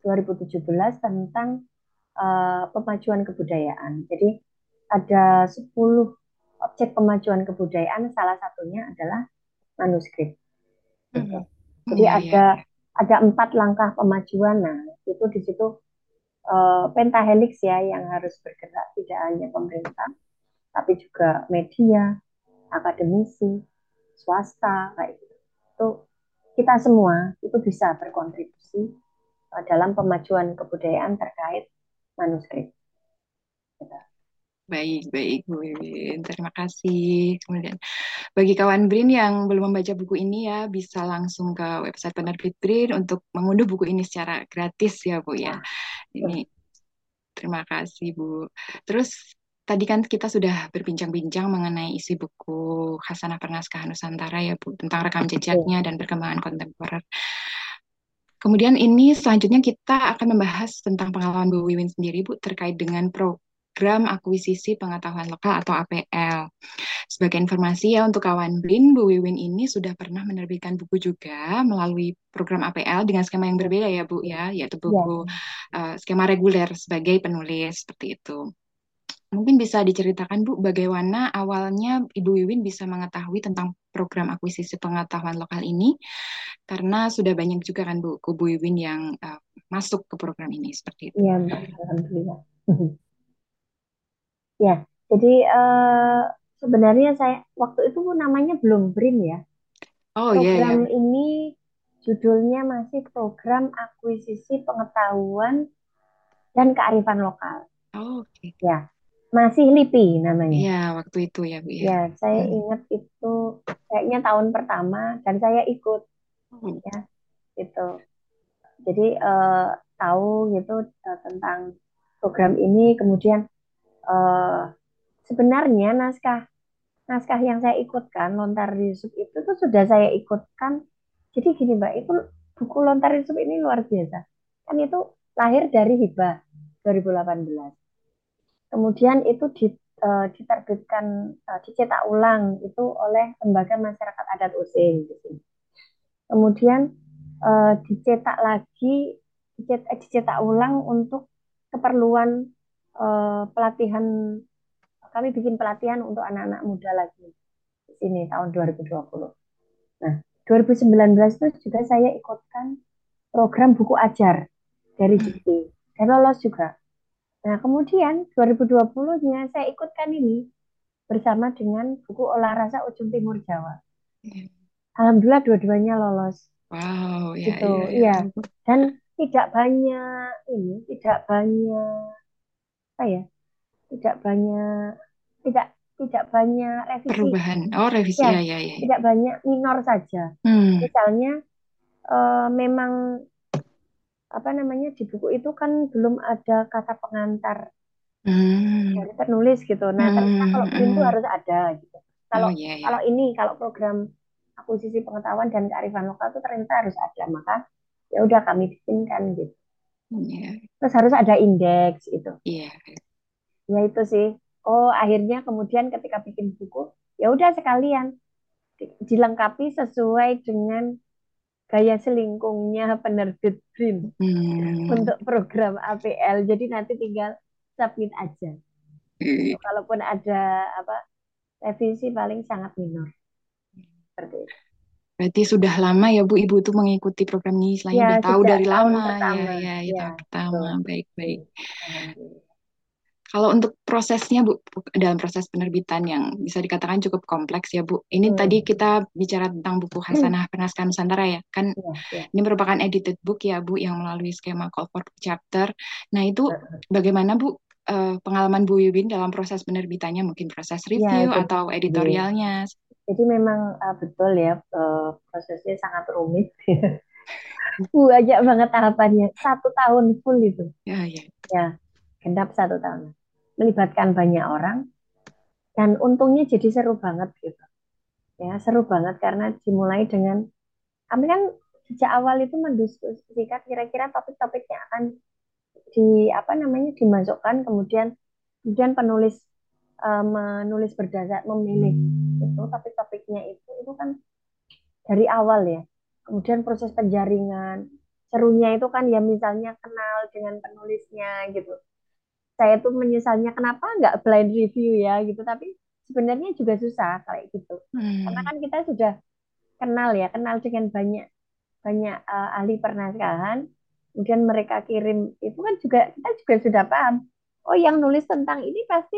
2017 tentang pemajuan kebudayaan. Jadi ada 10 objek pemajuan kebudayaan, salah satunya adalah manuskrip. Gitu. Hmm. Jadi Ya, ya, ya. ada 4 langkah pemajuan. Nah, itu di situ pentahelix ya yang harus bergerak, tidak hanya pemerintah, tapi juga media, akademisi, swasta, kayak gitu. Itu kita semua itu bisa berkontribusi dalam pemajuan kebudayaan terkait manuskrip. Gitu. Baik, baik, Bu Wiwin. Terima kasih. Kemudian, bagi kawan BRIN yang belum membaca buku ini ya, bisa langsung ke website penerbit BRIN untuk mengunduh buku ini secara gratis ya, Bu ya. Ini terima kasih, Bu. Terus tadi kan kita sudah berbincang-bincang mengenai isi buku Khasanah Pernaskahan Nusantara ya, Bu, tentang rekam Oke. jejaknya dan perkembangan kontemporer. Kemudian ini selanjutnya kita akan membahas tentang pengalaman Bu Wiwin sendiri, Bu, terkait dengan program akuisisi pengetahuan lokal atau APL. Sebagai informasi ya untuk kawan BRIN, Bu Wiwin ini sudah pernah menerbitkan buku juga melalui program APL dengan skema yang berbeda ya Bu ya, yaitu Ya, buku skema reguler sebagai penulis seperti itu. Mungkin bisa diceritakan Bu, bagaimana awalnya Ibu Wiwin bisa mengetahui tentang program akuisisi pengetahuan lokal ini, karena sudah banyak juga kan Bu, Bu Wiwin yang masuk ke program ini seperti itu. ya, Mbak. Alhamdulillah. Ya, jadi sebenarnya saya waktu itu namanya belum BRIN ya. Oh iya Program ya. ini judulnya masih Program Akuisisi Pengetahuan dan Kearifan Lokal. Oh, oke. Ya, masih LIPI namanya. Iya, waktu itu ya Bu ya. Ya, saya Hmm. ingat itu kayaknya tahun pertama dan saya ikut Oh. ya itu. Jadi tahu gitu tentang program ini, kemudian eh, sebenarnya naskah naskah yang saya ikutkan Lontar Yusuf itu tuh sudah saya ikutkan. Jadi gini Mbak, itu buku Lontar Yusuf ini luar biasa. Kan itu lahir dari hibah 2018. Kemudian itu diterbitkan, dicetak ulang itu oleh Lembaga Masyarakat Adat Using. Kemudian dicetak lagi, dicetak ulang untuk keperluan pelatihan. Kami bikin pelatihan untuk anak-anak muda lagi di sini tahun 2020. Nah, 2019 itu juga saya ikutkan program buku ajar dari Hmm. JIPI dan lolos juga. Nah, kemudian 2020-nya saya ikutkan ini bersama dengan buku Olah Rasa Ujung Timur Jawa. Alhamdulillah dua-duanya lolos Wow, ya, gitu, ya, ya. iya. Dan tidak banyak ini, tidak banyak apa ya, tidak banyak tidak tidak banyak revisi, Perubahan. Oh, revisi. ya, Ya, ya, ya, ya. tidak banyak minor saja. Hmm. Misalnya memang apa namanya di buku itu kan belum ada kata pengantar Hmm. dari penulis gitu. Nah, ternyata kalau Hmm. print itu Hmm. harus ada gitu. Oh, Kalau ya, ya. kalau program akuisisi pengetahuan dan kearifan lokal itu ternyata harus ada, maka ya udah kami bikinkan gitu. Ya, Terus harus ada indeks itu. iya. Ya itu sih. Oh, akhirnya kemudian ketika bikin buku, ya udah sekalian dilengkapi sesuai dengan gaya selingkungnya penerbit BRIN Hmm. untuk program APL. Jadi nanti tinggal submit aja. Eh, Kalaupun ada apa revisi paling sangat minor seperti itu. Berarti sudah lama ya Bu, Ibu tuh mengikuti program ini, selain Ya udah tahu sejak dari tahun lama. Ya, pertama, ya, ya, ya tahun betul. pertama. Baik, baik. Alhamdulillah. Kalau untuk prosesnya, Bu, dalam proses penerbitan yang bisa dikatakan cukup kompleks ya, Bu. Ini tadi Hmm. kita bicara tentang buku Hasanah Penaskah Nusantara ya. Kan Iya, iya. ini merupakan edited book ya, Bu, yang melalui skema call for chapter. Nah, itu Heeh. bagaimana, Bu, pengalaman Bu Wiwin dalam proses penerbitannya? Mungkin proses Ya, review jadi, atau iya. editorialnya? Jadi memang betul ya, prosesnya sangat rumit. Banyak banget tahapannya. 1 tahun full itu. Ya, ya. Ya, genap 1 tahun. Melibatkan banyak orang. Dan untungnya jadi seru banget gitu. Ya, seru banget karena dimulai dengan, kami kan sejak awal itu mendiskusikan kira-kira topik-topik yang akan apa namanya dimasukkan, kemudian penulis menulis berdasar memilih itu topik-topiknya itu kan dari awal ya. Kemudian proses penjaringan, serunya itu kan ya misalnya kenal dengan penulisnya gitu. Saya tuh menyesalnya kenapa nggak blind review ya gitu, tapi sebenarnya juga susah kayak gitu. Karena Hmm. kan kita sudah kenal ya, kenal dengan banyak banyak ahli pernaskahan, kemudian mereka kirim itu kan juga kita juga sudah paham. Oh, yang nulis tentang ini pasti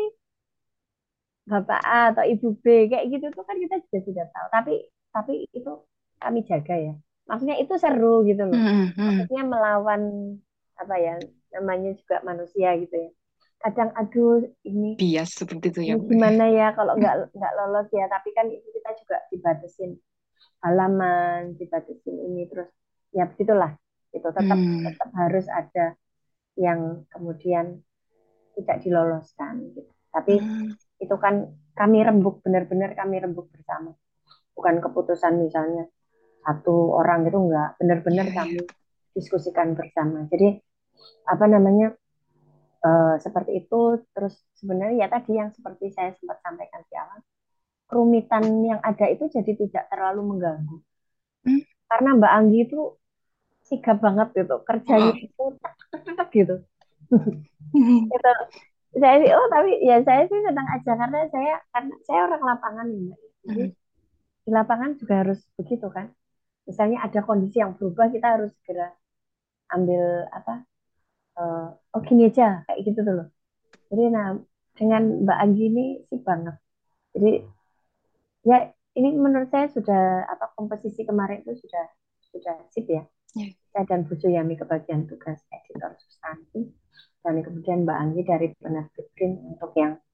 Bapak A atau Ibu B kayak gitu tuh kan kita juga sudah tahu. Tapi itu kami jaga ya. Maksudnya itu seru gitu loh. Hmm. Hmm. Maksudnya melawan apa ya, namanya juga manusia gitu ya. Kadang aduh Bias seperti itu ya, ini Bu. gimana ya kalau nggak lolos ya. Tapi kan itu kita juga dibatasin halaman, dibatasin ini terus ya begitulah. Itu tetap Hmm. tetap harus ada yang kemudian tidak diloloskan gitu. Tapi Hmm. itu kan kami rembuk, benar-benar kami rembuk bersama, bukan keputusan misalnya satu orang itu enggak, benar-benar Ya, ya. kami diskusikan bersama. Jadi apa namanya, seperti itu. Terus sebenarnya ya tadi yang seperti saya sempat sampaikan di awal, kerumitan yang ada itu jadi tidak terlalu mengganggu Hmm. karena Mbak Anggi itu sigap banget gitu, kerjanya Oh. itu tak tak tak tak gitu. Hmm. Gitu. Saya sih, oh tapi ya saya sih senang aja karena saya orang lapangan ya Mbak. Jadi Hmm. di lapangan juga harus begitu kan. Misalnya ada kondisi yang berubah, kita harus segera ambil apa, oh gini aja kayak gitu tuh loh. Jadi nah, dengan Mbak Anggi ini sih banget. Jadi ya ini menurut saya sudah apa, komposisi kemarin itu sudah sip ya. Ya. Saya dan Bu Suyami kebagian tugas editor substansi, dan kemudian Mbak Anggi dari penerbit print untuk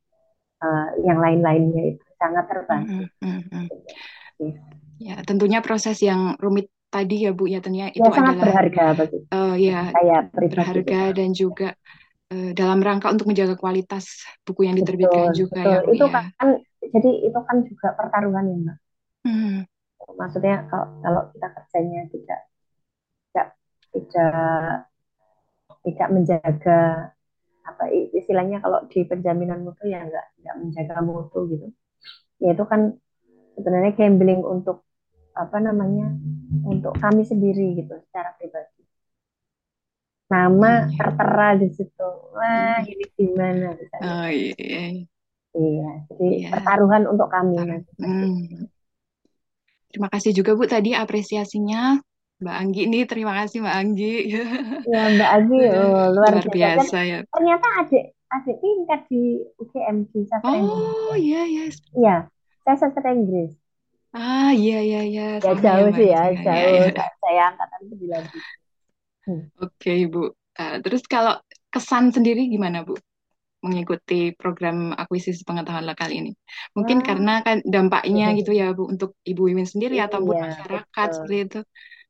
yang lain-lainnya itu sangat terbantu. Hmm. Hmm. Hmm. Yes. Ya, tentunya proses yang rumit tadi ya, Bu, ya tentunya Ya itu sangat adalah berharga bagi ya saya pribadi berharga gitu. dan juga dalam rangka untuk menjaga kualitas buku yang diterbitkan Betul, juga betul. ya, Bu Itu ya. kan jadi itu kan juga pertaruhan ya Mbak. Hmm. Maksudnya kalau kita kerjanya tidak tidak tidak menjaga apa istilahnya, kalau di penjaminan mutu ya nggak menjaga mutu gitu. Ya itu kan sebenarnya gambling untuk apa namanya, untuk kami sendiri gitu secara pribadi. Nama Iya. tertera di situ. Wah, Iya. ini gimana misalnya. Oh, iya. Iya, jadi Iya. pertaruhan untuk kami Ntar. masing-masing. Hmm. Terima kasih juga, Bu, tadi apresiasinya. Mbak Anggi nih, terima kasih Mbak Anggi. Ya Mbak Agi, Sudah oh, luar luar biasa. Dan biasa ya. ternyata adik adik tingkat di UGM di sastra Inggris. Oh, iya, iya. Iya, saya sastra Inggris. Ah, iya, iya, iya. Ya Sama ya jauh Mbak sih ya, Angela. Ya, jauh. ya. Saya angkatan 97. Hmm. Oke, Bu. Terus kalau kesan sendiri gimana, Bu? Mengikuti program akuisisi pengetahuan lokal ini. Mungkin Wah, karena kan dampaknya gitu ya, Bu, untuk Ibu Wiwin sendiri ataupun iya masyarakat betul. seperti itu.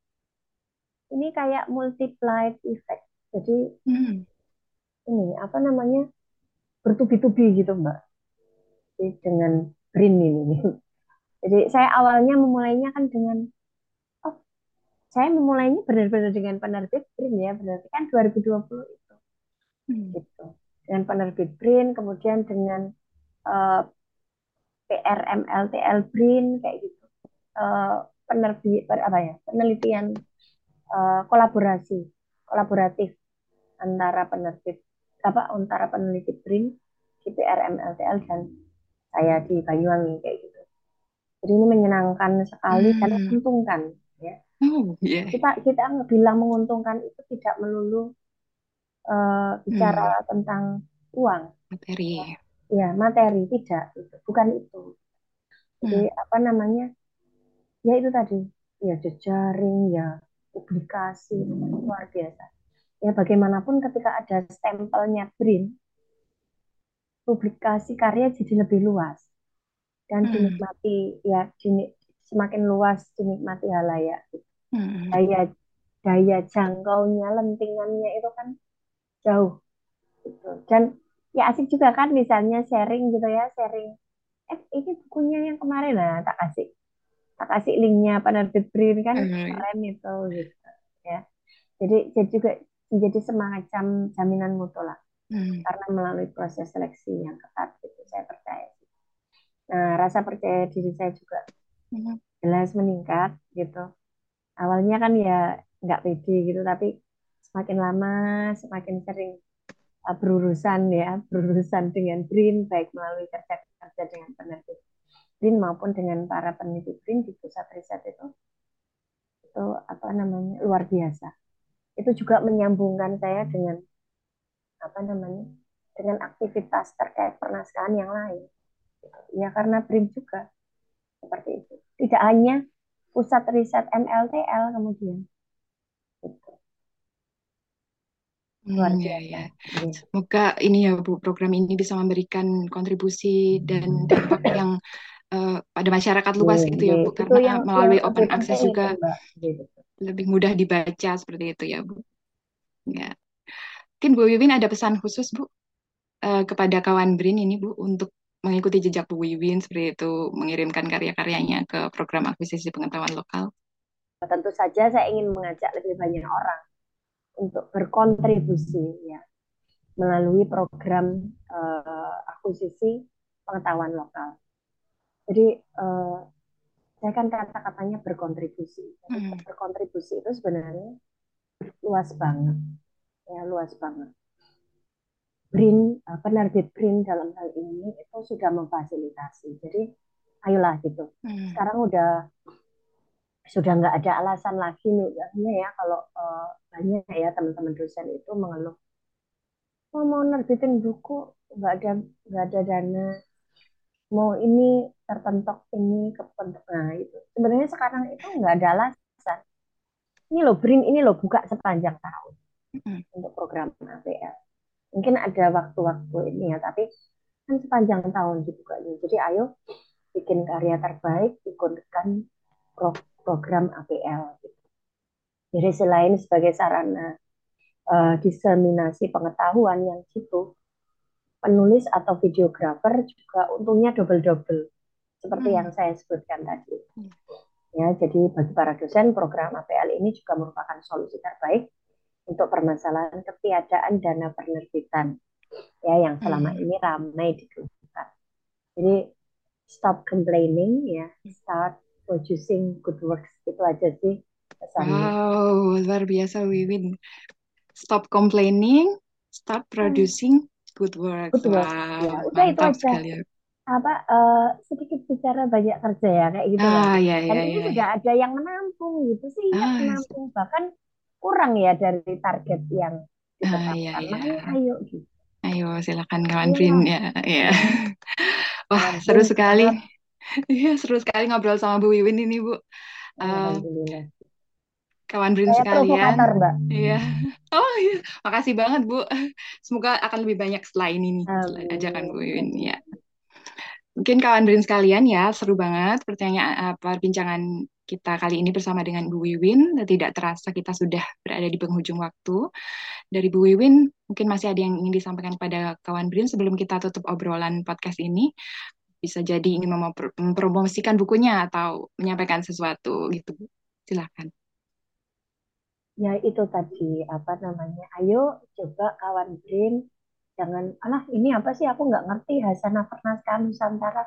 Ini kayak multiplied effect. Jadi Hmm. ini apa namanya, bertubi-tubi gitu Mbak. Jadi dengan BRIN ini. Jadi saya awalnya memulainya kan dengan, oh saya memulainya benar-benar dengan penerbit BRIN ya, berarti kan 2020 itu. Hmm. Gitu. Dengan penerbit BRIN, kemudian dengan uh, PRMLTL BRIN kayak gitu. Penerbit apa ya, penelitian kolaborasi kolaboratif antara penerbit apa antara peneliti BRIN di PRMLTL dan saya di Banyuwangi kayak gitu. Jadi ini menyenangkan sekali dan Hmm. menguntungkan ya. Oh, iya. Kita bilang menguntungkan itu tidak melulu bicara Hmm. tentang uang. Materi. Ya, materi tidak, bukan itu. Jadi apa namanya? Ya itu tadi, ya jejaring, ya publikasi, luar biasa. Ya bagaimanapun ketika ada stempelnya BRIN, publikasi karya jadi lebih luas dan dinikmati, ya semakin luas dinikmati halayak. Daya daya jangkaunya, lentingannya itu kan jauh gitu. Dan ya asik juga kan misalnya sharing gitu ya, sharing. Ini bukunya yang kemarin, nah tak kasih linknya penerbit BRIN kan keren itu gitu ya. Jadi juga menjadi semacam jaminan mutu lah karena melalui proses seleksi yang ketat itu saya percaya. Nah, rasa percaya diri saya juga jelas meningkat gitu. Awalnya kan ya nggak pede gitu, tapi semakin lama semakin sering berurusan dengan BRIN, baik melalui kerja dengan penerbit BRIN maupun dengan para peneliti BRIN di pusat riset itu apa namanya luar biasa. Itu juga menyambungkan saya dengan apa namanya dengan aktivitas terkait pernaskahan yang lain. Ya karena BRIN juga seperti itu. Tidak hanya pusat riset MLTL kemudian. Gitu. Luar biasa. Ya. Semoga ini ya Bu, program ini bisa memberikan kontribusi dan dampak yang pada masyarakat luas gitu ya Bu, Itu karena yang melalui lebih open access penting itu juga Mbak. Gitu. lebih mudah dibaca seperti itu ya Bu. Ya. Mungkin Bu Wiwin ada pesan khusus Bu kepada kawan BRIN ini Bu untuk mengikuti jejak Bu Wiwin seperti itu, mengirimkan karya-karyanya ke program akuisisi pengetahuan lokal. Tentu saja saya ingin mengajak lebih banyak orang untuk berkontribusi ya melalui program akuisisi pengetahuan lokal. Jadi saya kan kata-katanya berkontribusi. Jadi berkontribusi itu sebenarnya luas banget, ya luas banget. BRIN, penerbit BRIN dalam hal ini itu sudah memfasilitasi. Jadi ayolah gitu. Sekarang sudah nggak ada alasan lagi nih ya kalau banyak ya teman-teman dosen itu mengeluh mau nerbitin buku nggak ada dana, mau ini terpentok ini kepentok, nah itu sebenarnya sekarang itu nggak ada alasan. Ini loh BRIN ini loh buka sepanjang tahun untuk program APL. Mungkin ada waktu-waktu ini ya, tapi kan sepanjang tahun dibukanya. Jadi ayo bikin karya terbaik, ikutkan program APL. Jadi selain sebagai sarana diseminasi pengetahuan yang jitu, penulis atau videografer juga untungnya double-double. Seperti yang saya sebutkan tadi. Ya, jadi bagi para dosen, program APL ini juga merupakan solusi terbaik untuk permasalahan ketiadaan dana penerbitan ya yang selama ini ramai dikeluhkan. Jadi stop complaining ya, start producing good works, itu aja sih pesannya. Wow, luar biasa Wiwin. Stop complaining, start producing good work. Good work. Wow, Ya, udah itu mantap aja. sekali. Sedikit bicara banyak kerja ya kayak gitu lah. Ya, Dan ya, ini ya. sudah ada yang menampung gitu sih, yang menampung bahkan kurang ya dari target yang ditetapkan. Ya, ya. Makanya ayo gitu. Ayo silakan kawan BRIN ya. Ya. Wah, Kawan seru BRIN, sekali. Iya, seru sekali ngobrol sama Bu Wiwin ini, Bu. Alhamdulillah. Kawan BRIN Saya sekalian. provokator, Mbak. Iya. Oh iya, makasih banget Bu. Semoga akan lebih banyak setelah ini nih, setelah Amin. ajakan Bu Wiwin ya. Mungkin kawan BRIN sekalian ya, seru banget perbincangan kita kali ini bersama dengan Bu Wiwin. Tidak terasa kita sudah berada di penghujung waktu. Dari Bu Wiwin, mungkin masih ada yang ingin disampaikan kepada kawan BRIN sebelum kita tutup obrolan podcast ini. Bisa jadi ingin mempromosikan bukunya atau menyampaikan sesuatu gitu. Silakan. Ya itu tadi apa namanya? Ayo coba kawan BRIN, jangan ini apa sih aku nggak ngerti Hasanah Pernaskahan Nusantara.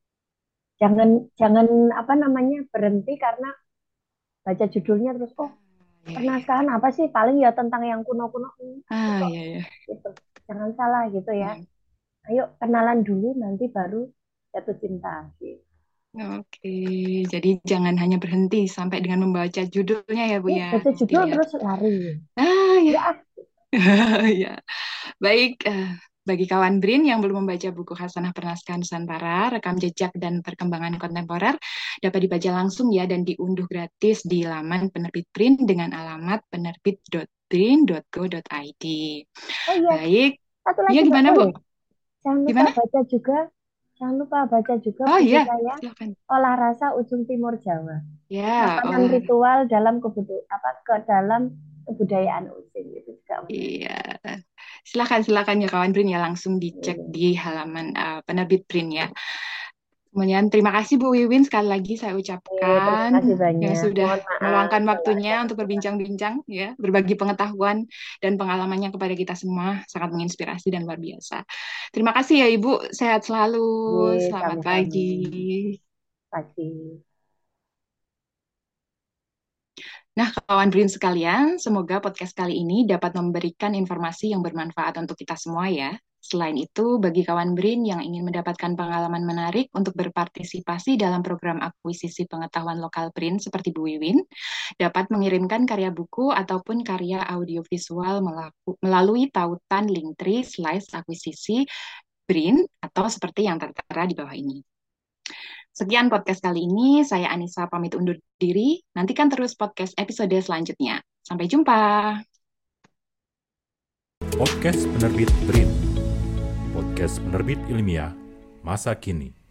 Jangan apa namanya berhenti karena baca judulnya terus pernaskahan apa sih paling ya tentang yang kuno-kuno Iya. gitu. Jangan salah gitu ya. Ayo kenalan dulu nanti baru jatuh cinta gitu. Oke, jadi jangan hanya berhenti sampai dengan membaca judulnya ya Bu ya. Baca judul Dilihat. terus lari. Ya. Ya, Ya. Baik, Bagi kawan BRIN yang belum membaca buku Hasanah Pernaskahan Nusantara, Rekam Jejak dan Perkembangan Kontemporer, dapat dibaca langsung ya dan diunduh gratis di laman penerbit BRIN dengan alamat penerbit.brin.go.id. Oh iya, Baik, satu ya lagi Mbak gimana Bu? boleh. Gimana? Jangan lupa baca juga Oh buku iya, saya silakan. Olah Rasa Ujung Timur Jawa. Ya, Makanan olah. ritual dalam dalam kebudayaan Osing itu juga menarik. Iya, silakan ya kawan BRIN ya langsung dicek Iya. di halaman penerbit BRIN ya. Kemudian terima kasih Bu Wiwin sekali lagi saya Terima ucapkan kasih yang banyak. sudah Mohon maaf meluangkan kalau waktunya ada untuk kekurangan. berbincang-bincang ya, berbagi pengetahuan dan pengalamannya kepada kita semua sangat menginspirasi dan luar biasa. Terima kasih ya Ibu, sehat selalu. Iya, Selamat sama-sama. pagi. Pagi. Nah, kawan BRIN sekalian, semoga podcast kali ini dapat memberikan informasi yang bermanfaat untuk kita semua ya. Selain itu, bagi kawan BRIN yang ingin mendapatkan pengalaman menarik untuk berpartisipasi dalam program akuisisi pengetahuan lokal BRIN seperti Bu Wiwin, dapat mengirimkan karya buku ataupun karya audiovisual melalui tautan Linktree/akuisisi BRIN atau seperti yang tertera di bawah ini. Sekian podcast kali ini, saya Anissa pamit undur diri. Nantikan terus podcast episode selanjutnya. Sampai jumpa. Podcast Penerbit BRIN, podcast penerbit ilmiah masa kini.